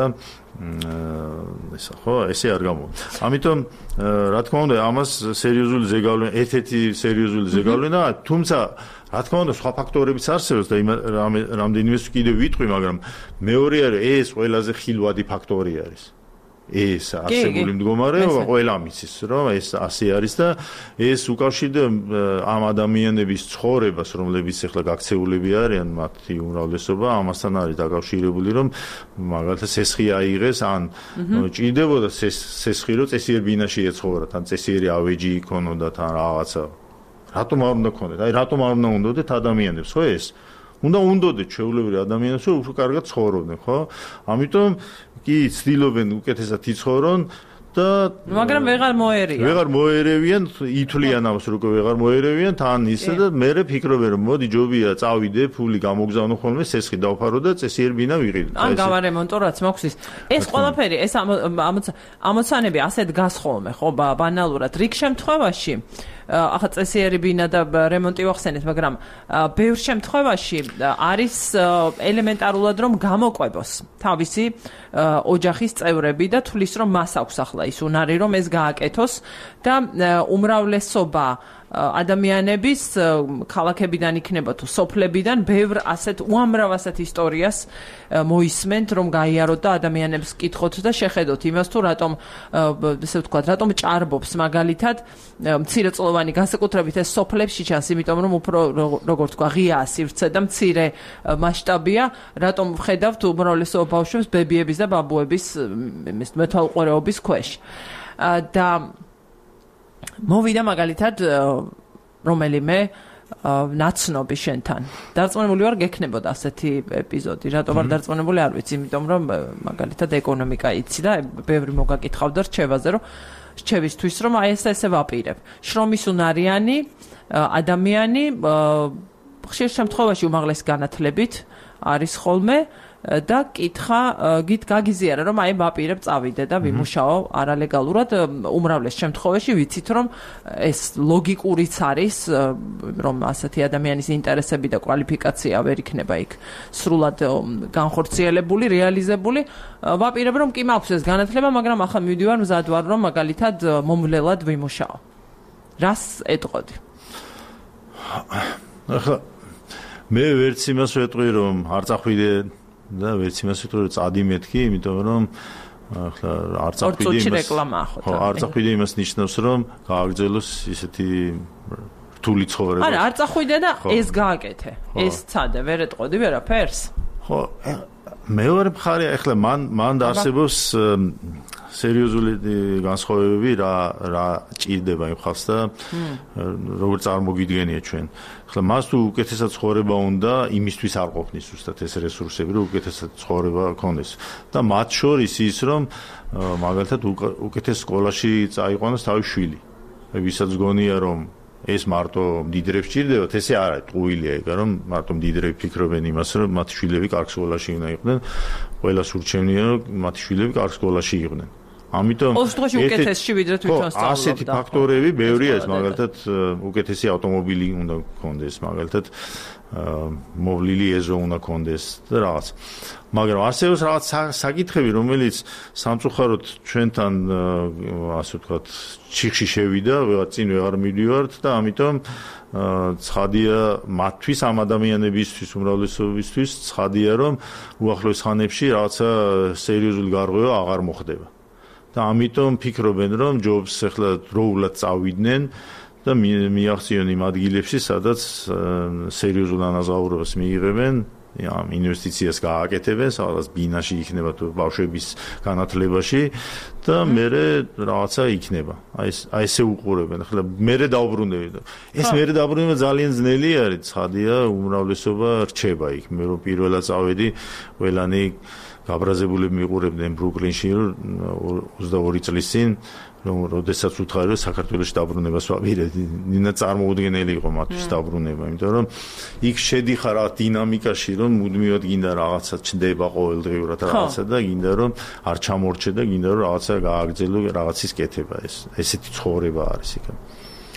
ესა ხო, ესე არ გამოვა. ამიტომ რა თქმა უნდა, ამას სერიოზული ზეგავლენა, ერთ-ერთი სერიოზული ზეგავლენა, თუმცა რა თქმა უნდა, სხვა ფაქტორებიც არსებობს და რამდენიმე კიდევ ვიტყვი, მაგრამ მეორე არის ეს ყველაზე ხილვადი ფაქტორი არის. ეს არსებული მდგომარეობა ყველა მიცის, რომ ეს ასე არის და ეს უკავშირდება ამ ადამიანების ცხოვრებას, რომლებიც ახლა გაქცეულები არიან, მათი უმრავლესობა ამასთან არის დაკავშირებული, რომ მაგალითად სესხი აიღეს, ან ჭირდებოდა სესხი, რომ წესიერ ბინაში ეცხოვრათ, ან წესიერი ავეჯი იქონოდათ, ან რაღაცა. რატომ არ უნდა ქონდეთ? აი რატომ არ უნდა უნდოდეთ ადამიანებს, ხო ეს? უნდა უნდოდეთ ჩვეულებრივ ადამიანებს, რომ უფრო კარგად ცხოვრობდნენ, ხო? ამიტომ კი ცდილობენ უკეთესად იცხოვრონ და მაგრამ ვეღარ მოერიან. ვეღარ მოერევიან, ითვლიან ამას, რომ ვეღარ მოერევიან, თან ისე და მე ფიქრობენ, რომ მოდი ჯობია წავიდე, ფული გამოგზავნო ხოლმე, სესხი დავფარო და წესიერ ბინა ვიყიდო. ან გავარემონტო რაც მოხსის. ეს ყველაფერი, ეს ამოცანები ასე დგას ხოლმე, ხო, ბანალურად. რიგ შემთხვევაში ახლა წესიერი ბინა და რემონტი ვახსენეთ, მაგრამ ბევრ შემთხვევაში არის ელემენტარულად რომ გამოყვებოს თავისი ოჯახის წევრები და თulis რომ მას აქვს ახლა ის უნარი რომ ეს გააკეთოს და უმრავლესობა ადამიანების ქალაქებიდან იქნება თუ სოფლებიდან ბევრ ასეთ უამრავ ასეთ ისტორიას მოისმენთ რომ გაიაროთ და ადამიანებს კითხოთ და შეხედოთ იმას თუ რატომ ესე ვთქვათ რატომ ჭარბობს მაგალითად მცირეწლოვანი განსაკუთრებით ეს სოფლებში ჩანს იმიტომ რომ უფრო როგორ თქვა ღიაა სივრცე და მცირე მასშტაბია რატომ ვხედავთ უმრავლესობა ბავშვებს ბებიების და ბაბუების მეთვალყურეობის ქვეშ და მოვიდა მაგალითად რომელიმე ნაცნობი შენთან. დარწმუნებული ვარ გექნებოდა ასეთი ეპიზოდი. რატო ვარ დარწმუნებული არ ვიცი, იმიტომ რომ მაგალითად ეკონომიკა იცი და ბევრი მოგაკითხავდა რჩევაზე, რომ რჩევისთვის რომ აი ეს ესე ვაპირებ. შრომის უნარიანი ადამიანი ხშირ შემთხვევაში უმაღლესი განათლებით არის ხოლმე და კითხა გით გაგიზიარა რომ აი ვაპირებ წავიდე და ვიმუშაო არალეგალურად უმრავლეს შემთხვევაში ვიცით რომ ეს ლოგიკურიც არის რომ ასეთი ადამიანის ინტერესები და კვალიფიკაცია ვერ იქნება იქ სრულად განხორციელებული რეალიზებული ვაპირებ რომ კი მაქვს ეს განათლება მაგრამ ახლა მივდივარ მზად ვარ რომ მაგალითად მომვლელად ვიმუშაო რას ეტყოდი ახლა მე ვერც იმას ვეტყვი რომ არ წახვიდე და ვერც იმას ვიტყვი რომ წადი მეთქი, იმიტომ რომ ახლა არ წახვიდე იმას. ხო, არ წახვიდე იმას ნიშნავს რომ გააგრძელოს ისეთი რთული ცხოვრება. არა, არ წახვიდე და ეს გააკეთე. ეს ცადე, ვერ ეტყოდი ვერაფერს. ხო, მეორე მხარე ახლა მან მან არსებობს სერიოზული განსხვავებები რა რა ჭირდება იმ ხალხს და როგორ წარმოგიდგენია ჩვენ. ახლა მას თუ უკეთესად ცხოვრება უნდა, იმისთვის არ ყოფნის ზუსტად ეს რესურსები, რომ უკეთესად ცხოვრება ქონდეს. და მათ შორის ის რომ მაგალითად უკეთეს სკოლაში წაიყვანოს თავის შვილი. ვისაც გონია რომ ეს მარტო მდიდრებს ჭირდებათ, ესე არ არის, ტყუილია ეგ, რომ მარტო მდიდრები ფიქრობენ იმას, რომ მათი შვილები კარგ სკოლაში უნდა იყვნენ. ყველას ურჩევნია, რომ მათი შვილები კარგ სკოლაში იყვნენ. ამიტომ ოღონდ უკეთესში ვიდრე თვითონ სწავლობდა. ასეთი ფაქტორები ბევრი არის, მაგალითად უკეთესი ავტომობილი უნდა გქონდეს, მაგალითად მოვლილი ეზო უნდა გქონდეს და რაღაც. მაგრამ არსებობს რაღაც საკითხები, რომელიც სამწუხაროდ ჩვენთან ასე ვთქვათ, ჩიხში შევიდა, ვეღარ წინ ვეღარ მივდივართ და ამიტომ ცხადია მათთვის ამ ადამიანებისთვის, უმრავლესობისთვის ცხადია, რომ უახლოეს ხანებში რაღაცა სერიოზული გარღვევა აღარ მოხდება. და ამიტომ ფიქრობენ რომ ჯობს ახლა დროულად წავიდნენ და მიაღწიონ იმ ადგილებში სადაც სერიოზულ ანაზღაურებას მიიღებენ ამ ინვესტიციას გააკეთებენ სადაც ბინაში იქნება თუ ბავშვების განათლებაში და მერე რაღაცა იქნება აი ეს აი ესე უყურებენ ახლა მერე დაუბრუნდები ეს მერე დაუბრუნება ძალიან ძნელი არის ცხადია უმრავლესობა რჩება იქ მე რომ პირველად წავედი ყველანი გაბრაზებული მიყურებდნენ ბრუკლინში ოცდაორი წლის წინ რომ როდესაც უთხარი რომ საქართველოში დაბრუნებას ვაპირებდი ნინა წარმოუდგენელი იყო მათთვის დაბრუნება იმიტომ რომ იქ შედიხარ რა დინამიკაში რომ მუდმივად გინდა რაღაცა ჩნდება ყოველდღიურად რაღაცა და გინდა რომ არ ჩამორჩე და გინდა რომ რაღაცა გააგრძელო რაღაცის კეთება ეს ესეთი ცხოვრება არის იქ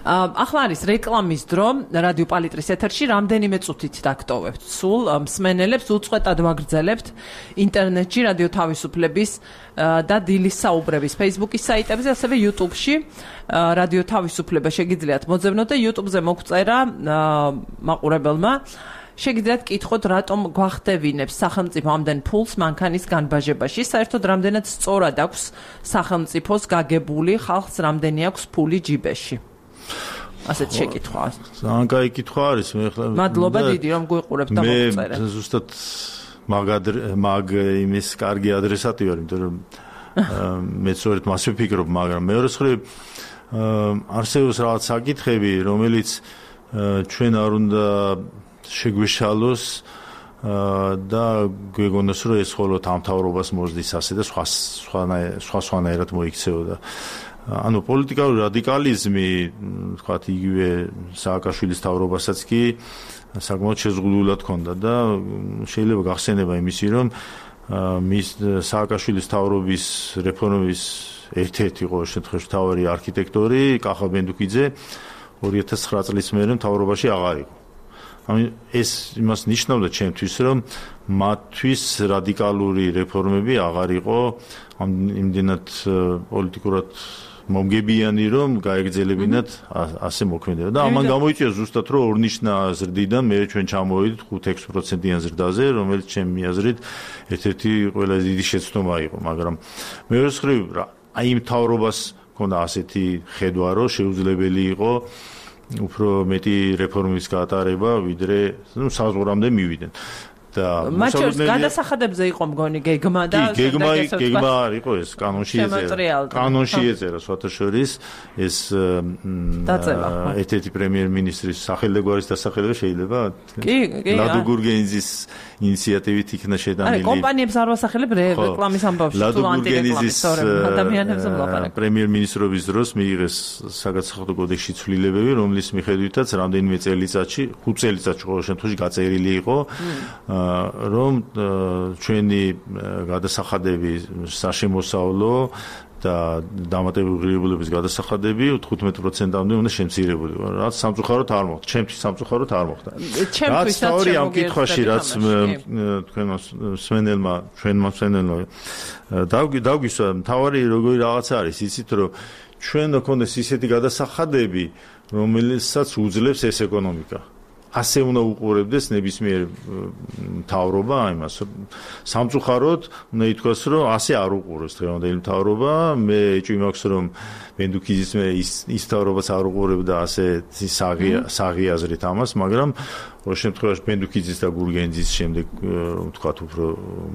ახლა არის რეკლამის დრო რადიო პალიტრის ეთერში რამდენიმე წუთით დაგტოვებთ სულ მსმენელებს უწყვეტად ვაგრძელებთ ინტერნეტში რადიო თავისუფლების და დილის საუბრების Facebook-ის საიტებზე ასევე YouTube-ში რადიო თავისუფლება შეგიძლიათ მოძებნოთ და YouTube-ზე მოგწერა მაყურებელმა შეგიძლიათ კითხოთ რატომ გვახტევინებს სახელმწიფო ამდენ ფულს მანქანის განბაჟებაში საერთოდ რამდენად სწორად აქვს სახელმწიფოს გაგებული ხალხს რამდენი აქვს ფული ჯიბეში ასეთ შეკითხვა ძალიან კაი კითხვა არის მე ხლა მადლობა დიდი რომ გვიყურებთ და მოგწერეთ მე ზუსტად მაგ მაგ იმის კარგი ადრესატი ვარ იმიტომ რომ მე სწორედ მასე ვფიქრობ მაგრამ მეორე მხრივ არსებობს რაღაც საკითხები რომელიც ჩვენ არ უნდა შეგვეშალოს და გვეგონოს რომ ეს მხოლოდ ამ მთავრობას მოსდის ასე და სხვა სხვა სხვანაირად მოიქცეოდა ანუ პოლიტიკალური რადიკალიზმი თქვათ იგივე სააკაშვილის მთავრობასაც კი საკმაოდ შეზღუდულად ჰქონდა და შეიძლება გახსენება იმისი რომ მის სააკაშვილის მთავრობის რეფორმის ერთ-ერთი ყოველ შემთხვევაში მთავარი არქიტექტორი კახა ბენდუკიძე ორი ათას ცხრა წლის მერე მთავრობაში აღარ იყო ამი ეს იმას ნიშნავდა ჩემთვის რომ მათთვის რადიკალური რეფორმები აღარ იყო იმდენად პოლიტიკურად მომგებიანი რომ გაეგრძელებინათ ასე მოქმედება და ამან გამოიწვია ზუსტად რომ ორნიშნა ზრდიდან მე ჩვენ ჩამოვედით ხუთ ექვს პროცენტიან ზრდაზე რომელიც ჩემი აზრით ერთ-ერთი ყველაზე დიდი შეცდომა იყო მაგრამ მეორე მხრივ აი იმ მთავრობას ქონდა ასეთი ხედვა რომ შეუძლებელი იყო უფრო მეტი რეფორმის გატარება ვიდრე ნუ საზღვრამდე მივიდნენ და მათ შორის გადასახადებზე იყო მგონი გეგმა და გეგმა გეგმა არ იყო ეს კანონში ეწერა კანონში ეწერა სხვათა შორის ეს ერთ-ერთი პრემიერ-მინისტრის სახელმწიფოს დასახელება შეიძლება კი კი ლადო გურგენიძის ინიციატივით იქნა შეტანილი არა კომპანიებს არ ვასახელებ რეკლამის ამბავში თუ ანტირეკლამის ადამიანებზე ვლაპარაკობ პრემიერ-მინისტრობის დროს მიიღეს საგადასახადო კოდექსში ცვლილებები რომლის მიხედვითაც რამდენიმე წელიწადში ხუთ წელიწადში ყოველ შემთხვევაში გაწერილი იყო რომ ჩვენი გადასახადები საშემოსავლო და დამატებითი ღირებულების გადასახადები თხუთმეტ პროცენტამდე უნდა შემცირებული ვარ. რაც სამწუხაროდ არ მოხდა. ჩემთვის სამწუხაროდ არ მოხდა. ჩემთვის სწორი ამ კითხვაში რაც თქვენმა სვენელმა ჩვენმა სვენელმა დაგვისვა თავარი როგორი რაღაც არის იცით რომ ჩვენ გქონდეს ისეთი გადასახადები რომელსაც უძლებს ეს ეკონომიკა. ასე უნდა უყურებდეს ნებისმიერ მთავრობა იმას სამწუხაროდ უნდა ითქვას რომ ასე არ უყურებს დღევანდელი მთავრობა მე ეჭვი მაქვს რომ ბენდუკიძის მე ის ის მთავრობაც არ უყურებდა ასე საღი საღი აზრით ამას მაგრამ ყოველ შემთხვევაში ბენდუკიძის და გურგენიძის შემდეგ რომ ვთქვათ უფრო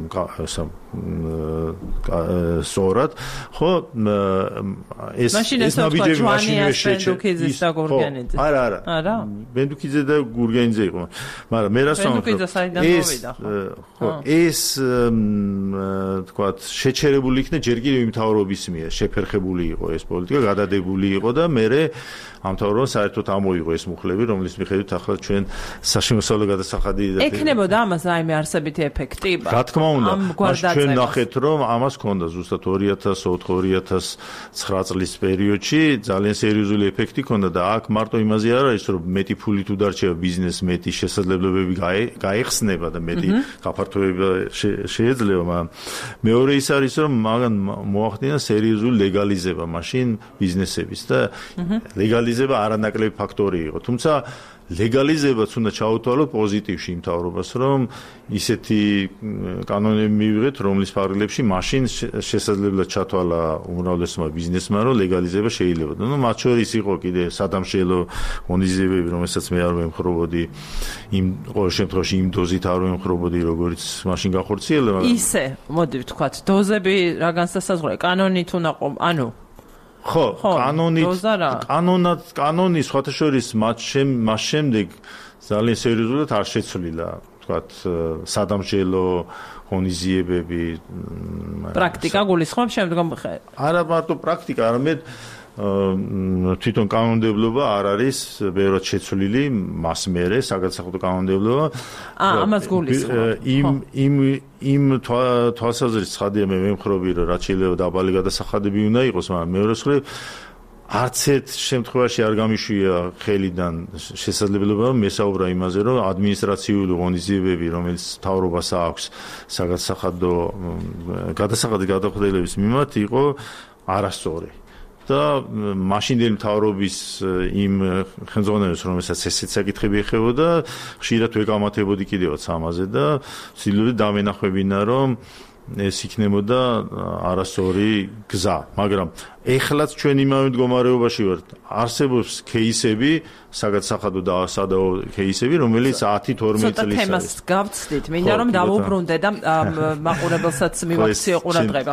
სწორად ხო ეს ეს ნაბიჯები მაშინვე შეჭრა არა არა არა ბენდუკიძე და გურგენიძე იყო მაგრამ მე რას ვამბობ ეს ხო ეს ვთქვათ შეჩერებული იქნა ჯერ კიდევ იმ მთავრობის მიერ შეფერხებული იყო ეს პოლიტიკა გადადებული იყო და მე ამ მთავრობას საერთოდ ამოიღო ეს მუხლები რომლის მიხედვით ახლა ჩვენ საშემოსავლო გადასახადი ექნებოდა ამას რაიმე არსებითი ეფექტი რა თქმა უნდა ჩვენ ნახეთ რომ ამას ჰქონდა ზუსტად ორი ათას ოთხ ორი ათას ცხრა წლის პერიოდში ძალიან სერიოზული ეფექტი ჰქონდა და აქ მარტო იმაზე არ არის რომ მეტი ფული თუ დარჩება ბიზნესს მეტი შესაძლებლობები გაიხსნება და მეტი გაფართოება შეიძლება მაგრამ მეორე ის არის რომ მაგან მოახდინა სერიოზული ლეგალიზება მაშინ ბიზნესების და ლეგალიზება არანაკლები ფაქტორი იყო თუმცა ლეგალიზებაც უნდა ჩაუთვალოთ პოზიტივში იმ მთავრობას რომ ისეთი კანონები მივიღეთ რომლის ფარგლებში მაშინ შესაძლებლად ჩათვალა უმრავლესმა ბიზნესმა რომ ლეგალიზება შეიძლება და ნუ მათ შორის იყო კიდე სადამშელო ღონისძიებები რომელსაც მე არ ვემხრობოდი იმ ყოველ შემთხვევაში იმ დოზით არ ვემხრობოდი როგორც მაშინ გახორციელება ისე მოდი ვთქვათ დოზები რა განსასაზღვროა კანონით უნდა ყო ანუ ხო, კანონით, კანონად, კანონის სხვათა შორის მათ შემდეგ ძალიან სერიოზულად არ შეცვლილა, ვთქვათ, სადამშელო ღონისძიებები. პრაქტიკა გულისხმობს შემდგომ ხე. არა მარტო პრაქტიკა, არამედ თვითონ კანონმდებლობა არ არის ბევრად შეცვლილი მას მერე საგადასახადო კანონმდებლობა. აა, ამას გულისხმობ. იმ იმ იმ თვალსაზრისით ხადია მე ვემხრობი რომ რაც შეიძლება დაბალი გადასახადები უნდა იყოს, მაგრამ მეორე მხრივ არც ერთ შემთხვევაში არ გამიშვია ხელიდან შესაძლებლობა მესაუბრა იმაზე, რომ ადმინისტრაციული ღონისძიებები, რომელიც მთავრობას აქვს საგადასახადო გადასახადის გადახვედრების მიმართ იყო არასწორი. და მაშინდელი მთავრობის იმ ხელმძღვანელებს, რომელსაც ესეც საკითხები ეხებოდა, ხშირად ვეკამათებოდი კიდევაც ამაზე და ვცდილობდი დამენახვებინა, რომ ეს იქნებოდა არასწორი გზა, მაგრამ ეხლაც ჩვენ იმავე მდგომარეობაში ვართ. არსებობს кейსები, საგადასახადო და სადაო кейსები, რომელიც ათი თორმეტ წლის არის. თემას გავცდით, მინდა რომ დავუბრუნდე და მაყურებელსაც მივაქციო ყურადღება.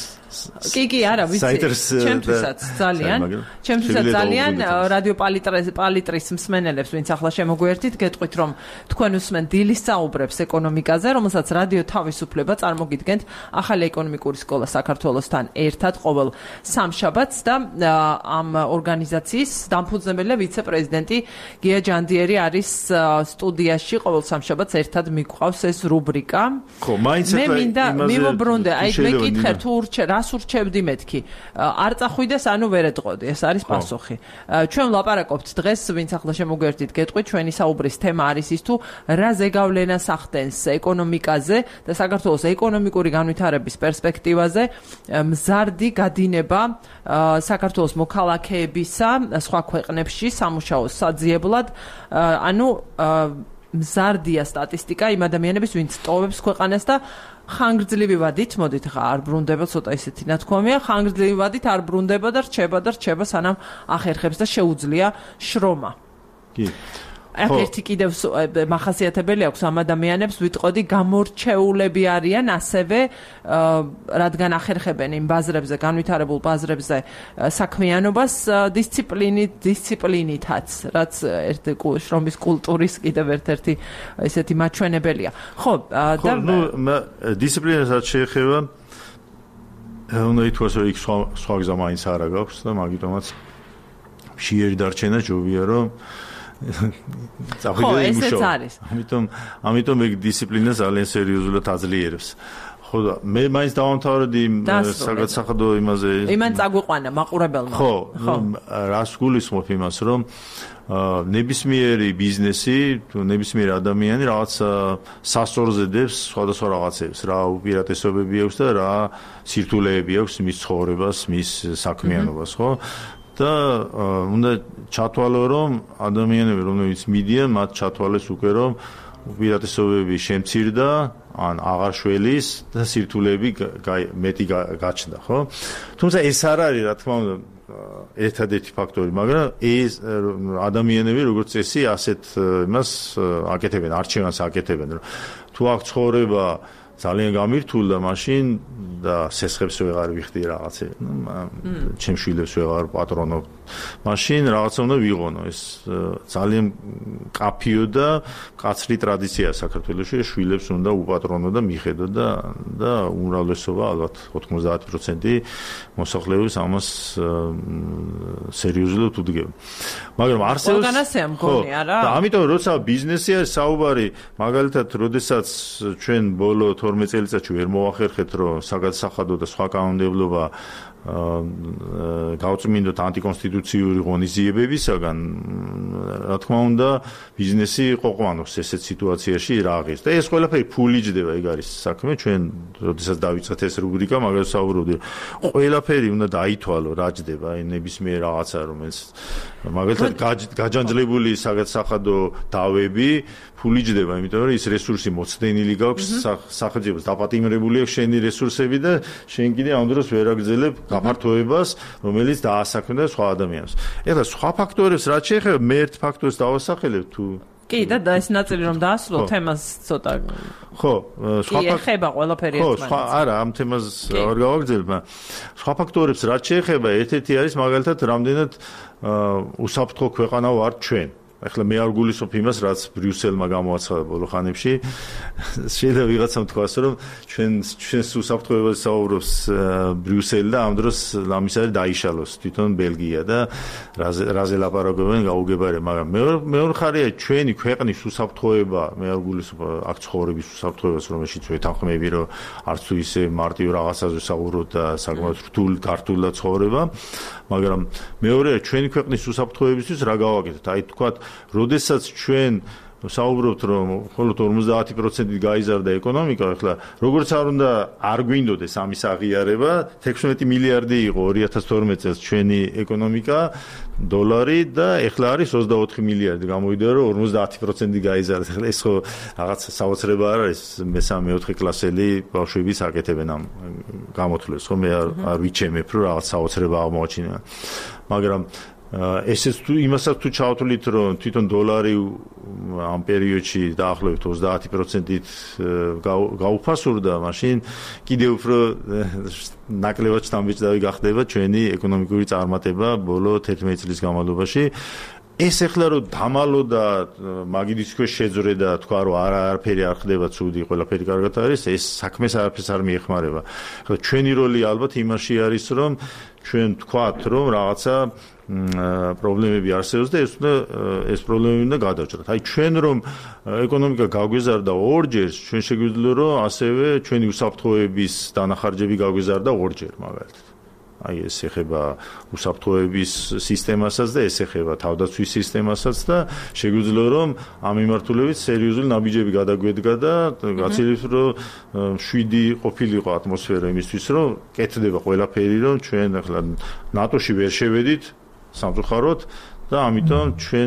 კი, კი, არა, ვიცი. ჩემთვისაც ძალიან, ჩემთვისაც ძალიან რადიო პალიტრის მსმენელებს, ვინც ახლა შემოგვიერთით, გეტყვით, რომ თქვენ უსმენთ დილის საუბრებს ეკონომიკაზე, რომელსაც რადიო თავისუფლება წარმოგიდგენთ ახალი ეკონომიკური სკოლა საქართველოსთან ერთად ყოველ სამშაბათს და ამ ორგანიზაციის დამფუძნებელი ვიცე-პრეზიდენტი გია ჯანდიერი არის სტუდიაში ყოველ სამშაბათს ერთად მიგვყავს ეს რუბრიკა. ხო, მაინც მე მინდა მივუბრუნდე, აი მე კითხე თუ ურჩე, რას ურჩევდი მეთქი? არ წახვიდეს, ანუ ვერ ეტყოდი, ეს არის პასუხი. ჩვენ ვლაპარაკობთ დღეს, ვინც ახლა შემოგვერთით, გეტყვით, ჩვენი საუბრის თემა არის ის თუ რა ზეგავლენას ახდენს ეკონომიკაზე და საქართველოს ეკონომიკური განვითარების პერსპექტივაზე მზარდი გადინება საქართველოს მოქალაქეებისა სხვა ქვეყნებში სამუშაო საძიებლად, ანუ მზარდია სტატისტიკა იმ ადამიანების, ვინც ტოვებს ქვეყანას და ხანგრძლივი ვადით, მოდით ხა არ ბრუნდება, ცოტა ისეთი ნათქვამია, ხანგრძლივი ვადით არ ბრუნდება და რჩება და რჩება, სანამ ახერხებს და შეუძლია შრომა. კი. აქ ერთი კიდევ მახასიათებელი აქვს ამ ადამიანებს, ვიტყოდი გამორჩეულები არიან ასევე, რადგან ახერხებენ იმ ბაზრებზე, განვითარებულ ბაზრებზე საქმიანობას დისციპლინით, დისციპლინითაც, რაც ერთი შრომის კულტურის კიდევ ერთ-ერთი ესეთი მაჩვენებელია. ხო, და ნუ დისციპლინას რაც შეეხება, უნდა ითქვას, რომ იქ სხვა გზა მაინც არა გაქვს და მაგიტომაც მშიერი დარჩენა ჯობია, რომ ხო, ესეც არის. ამიტომ, ამიტომ ეგ დისციპლინა ძალიან სერიოზულად აძლიერებს. ხო, მე მაინც დავამთავრდი საგადასახადო იმაზე. იმან წაგვიყვანა მაყურებელმა. ხო, რას გულისხმობ იმას, რომ ნებისმიერი ბიზნესი, თუ ნებისმიერი ადამიანი რაღაც სასწორზე დებს სხვადასხვა რაღაცებს, რა უპირატესობები აქვს და რა სირთულეები აქვს მის ცხოვრებას, მის საქმიანობას, ხო? და უნდა ჩათვალო, რომ ადამიანები, რომლებიც მიდიან, მათ ჩათვალეს უკვე, რომ უპირატესობები შემცირდა, ან აღარ შველის და სირთულეები მეტი გაჩნდა, ხო? თუმცა ეს არ არის, რა თქმა უნდა, ერთადერთი ფაქტორი, მაგრამ ეს ადამიანები, როგორც წესი, ასეთ იმას აკეთებენ, არჩევანს აკეთებენ, რომ თუ აქ ცხოვრება ძალიან გამირთულდა მაშინ და სესხებს ვეღარ ვიხდი რაღაცე, ნუ ჩემ შვილებს ვეღარ პატრონობ. მაშინ რაღაცა უნდა ვიღონო, ეს ძალიან კაფიო და კაცრი ტრადიციაა საქართველოში, შვილებს უნდა უპატრონო და მიხედო და და უმრავლესობა ალბათ ოთხმოცდაათი პროცენტი მოსახლეობის ამას სერიოზულად უდგება. მაგრამ არსებობს ორგანიზაცია მგონი არა? და ამიტომ როცა ბიზნესი არის საუბარი, მაგალითად, როდესაც ჩვენ ბოლო თორმეტ წელიწადში ვერ მოახერხეთ, რომ საგადასახადო და სხვა კანონმდებლობა გავწმინდოთ ანტიკონსტიტუციური ღონისძიებებისაგან, რა თქმა უნდა, ბიზნესი ყოფანობს ესეთ სიტუაციაში რა აღეს. და ეს ყველაფერი ფულიჯდება, ეგ არის საქმე, ჩვენ როდესაც დავიწყეთ ეს რუბრიკა, მაგას საუბრობდი, ყველაფერი უნდა დაითვალო, რა ჯდება, აი ნებისმიერ რაღაცა, რომელიც მაგალითად გაჯანჯლებული საგადასახადო დავები ფულიჯდება, იმიტომ რომ ის რესურსი მოცდენილი გაქვს სახელმწიფოს, დაპატიმრებული აქვს შენი რესურსები და შენ კიდე ამ დროს ვერ აგრძელებ გაფართოებას, რომელიც დაასაქმდა სხვა ადამიანს. ეხლა სხვა ფაქტორებს რაც შეეხება, მე ერთ ფაქტორს დავასახელებ თუ კი და ეს ნაწილი რომ დაასრულო თემას ცოტა ხო, სხვა ფაქტორები ეხება ყველაფერი ერთმანეთს. ხო, არა, ამ თემას არ გავაგრძელებ, მაგრამ სხვა ფაქტორებს რაც შეეხება, ერთ-ერთი არის მაგალითად რამდენად უსაფრთხო ქვეყანა ვართ ჩვენ. ახლა მე არ გულისხმობ იმას, რაც ბრიუსელმა გამოაცხადა ბოლო ხანებში. შეიძლება ვიღაცამ თქვას, რომ ჩვენ ჩვენს უსაფრთხოებაზე საუბრობს ბრიუსელი და ამ დროს ამის არის დაიშალოს თვითონ ბელგია და რაზე რაზე ლაპარაკობენ გაუგებარია, მაგრამ მეორე ხარია ჩვენი ქვეყნის უსაფრთხოება, მე არ გულისხმობ აქ ცხოვრების უსაფრთხოებას, რომელშიც ვეთანხმები, რომ არც თუ ისე მარტივ რაღაცაზე საუბრობ და საკმაოდ რთულ ქართულ და ცხოვრება, მაგრამ მეორეა ჩვენი ქვეყნის უსაფრთხოებისთვის რა გავაკეთოთ? აი თქვათ, როდესაც ჩვენ საუბრობთ, რომ მხოლოდ ორმოცდაათი პროცენტით გაიზარდა ეკონომიკა, ახლა როგორც არ უნდა არ გვინდოდეს ამის აღიარება, თექვსმეტი მილიარდი იყო ორი ათას თორმეტ წელს ჩვენი ეკონომიკა დოლარი და ახლა არის ოცდაოთხი მილიარდი, გამოვიდა რომ ორმოცდაათი პროცენტით გაიზარდა. ახლა ეს ხო რაღაც საოცრება არ არის, მესამე მეოთხე კლასელი ბავშვები აკეთებენ ამ გამოთვლებს, ხო მე არ არ ვიჩემებ, რომ რაღაც საოცრება აღმოაჩინა. მაგრამ ესეც თუ იმასაც თუ ჩავთვლით, რომ თვითონ დოლარი ამ პერიოდში დაახლოებით ოცდაათი პროცენტით გაუფასურდა, მაშინ კიდევ უფრო ნაკლებად შთამბეჭდავი გახდება ჩვენი ეკონომიკური წარმატება ბოლო თერთმეტი წლის განმავლობაში. ეს ახლა რომ დამალო და მაგიდის ქვეშ შეძრე და თქვა რომ არა არაფერი არ ხდება ცუდი, ყველაფერი კარგად არის, ეს საქმეს არაფერს არ მიეხმარება. ახლა ჩვენი როლი ალბათ იმაში არის, რომ ჩვენ თქვათ, რომ რაღაცა პრობლემები არსებობს და ეს უნდა ეს პრობლემები უნდა გადავჭრათ. აი ჩვენ რომ ეკონომიკა გაგვეზარდა ორჯერ, ჩვენ შეგვიძლია რომ ასევე ჩვენი უსაფრთხოების დანახარჯები გაგვეზარდა ორჯერ მაგალითად. აი ეს ეხება უსაფრთხოების სისტემასაც და ეს ეხება თავდაცვის სისტემასაც და შეგვიძლია რომ ამ მიმართულებით სერიოზული ნაბიჯები გადაგვედგა და გაცილებით რომ შვიდი ყოფილიყო ატმოსფერო იმისთვის რომ კეთდება ყველაფერი, რომ ჩვენ ახლა ნატოში ვერ შევედით სამწუხაროდ და ამიტომ ჩვენ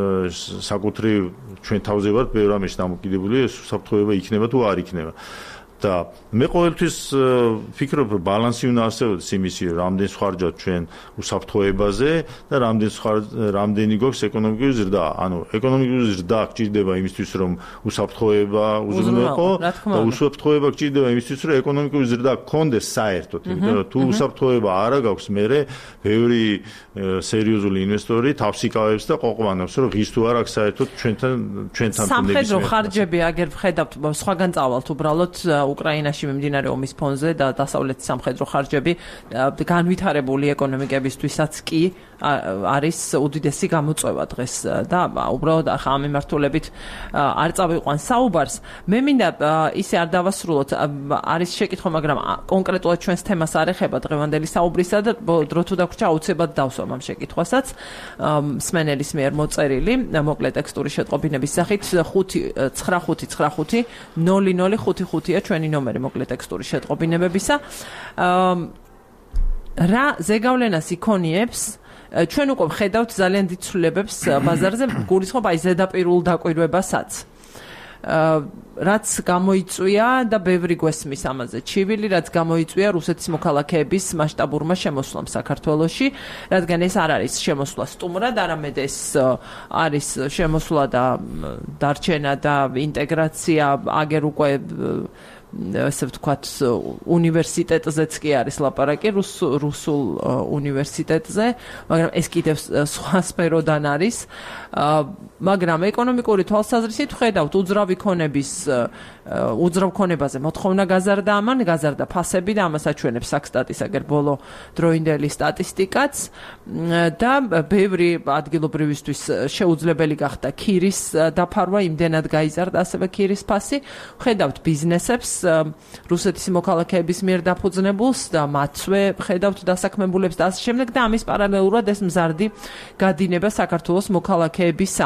საკუთრივ ჩვენ თავზე ვართ ბევრ რამეში დამოკიდებული, ეს უსაფრთხოება იქნება თუ არ იქნება. და მე ყოველთვის ვფიქრობ, რომ ბალანსი უნდა არსებობდეს იმისი, რამდენი ხარჯავთ ჩვენ უსაფრთხოებაზე და რამდენი რამდენი გვაქვს ეკონომიკური ზრდა. ანუ ეკონომიკური ზრდა გჭირდება იმისთვის, რომ უსაფრთხოება უზრუნველყო და უსაფრთხოება გჭირდება იმისთვის, რომ ეკონომიკური ზრდა გქონდეს საერთოდ. იმიტომ რომ თუ უსაფრთხოება არა გაქვს, მერე ბევრი სერიოზული ინვესტორი თავს იკავებს და ყოფანობს, რომ ღირს თუ არ აქვს საერთოდ ჩვენთან ჩვენთან სამხედრო ხარჯები აგერ ვხედავთ სხვაგან წავალთ უბრალოდ უკრაინაში მიმდინარე ომის ფონზე და დასავლეთის სამხედრო ხარჯები განვითარებული ეკონომიკებისთვისაც კი არის უდიდესი გამოწვევა დღეს და უბრალოდ ახლა ამ მიმართულებით არ წავიყვან საუბარს. მე მინდა ისე არ დავასრულოთ, არის შეკითხვა, მაგრამ კონკრეტულად ჩვენს თემას არ ეხება დღევანდელი საუბრისა და დრო თუ დაგვრჩა აუცილებლად დავსვამ ამ შეკითხვასაც. მსმენელის მიერ მოწერილი მოკლე ტექსტური შეტყობინების სახით ხუთი ცხრა ხუთი ცხრა ხუთი ნული ნული ხუთი ხუთია ჩვენი ნომერი მოკლე ტექსტური შეტყობინებებისა. რა ზეგავლენას იქონიებს ჩვენ უკვე ვხედავთ ძალიან დიდ ცვლილებებს ბაზარზე, გულისხმობ აი ზედაპირულ დაკვირვებასაც. რაც გამოიწვია და ბევრი გვესმის ამაზე ჩივილი, რაც გამოიწვია რუსეთის მოქალაქეების მასშტაბურმა შემოსვლამ საქართველოში, რადგან ეს არ არის შემოსვლა სტუმრად, არამედ ეს არის შემოსვლა და დარჩენა და ინტეგრაცია აგერ უკვე ესე ვთქვათ უნივერსიტეტზეც კი არის ლაპარაკი, რუსულ უნივერსიტეტზე, მაგრამ ეს კიდევ სხვა სფეროდან არის. მაგრამ ეკონომიკური თვალსაზრისით ვხედავთ უძრავი ქონების უძრავ ქონებაზე მოთხოვნა გაზარდა ამან, გაზარდა ფასები და ამას აჩვენებს საქსტატის აგერ ბოლო დროინდელი სტატისტიკაც და ბევრი ადგილობრივისთვის შეუძლებელი გახდა ქირის დაფარვა, იმდენად გაიზარდა ასევე ქირის ფასი. ვხედავთ ბიზნესებს რუსეთის მოქალაქეების მიერ დაფუძნებულს და მათვე ხედავთ დასაქმებულებს და ასე შემდეგ და ამის პარალელურად ეს მზარდი გადინება საქართველოს მოქალაქეებისა.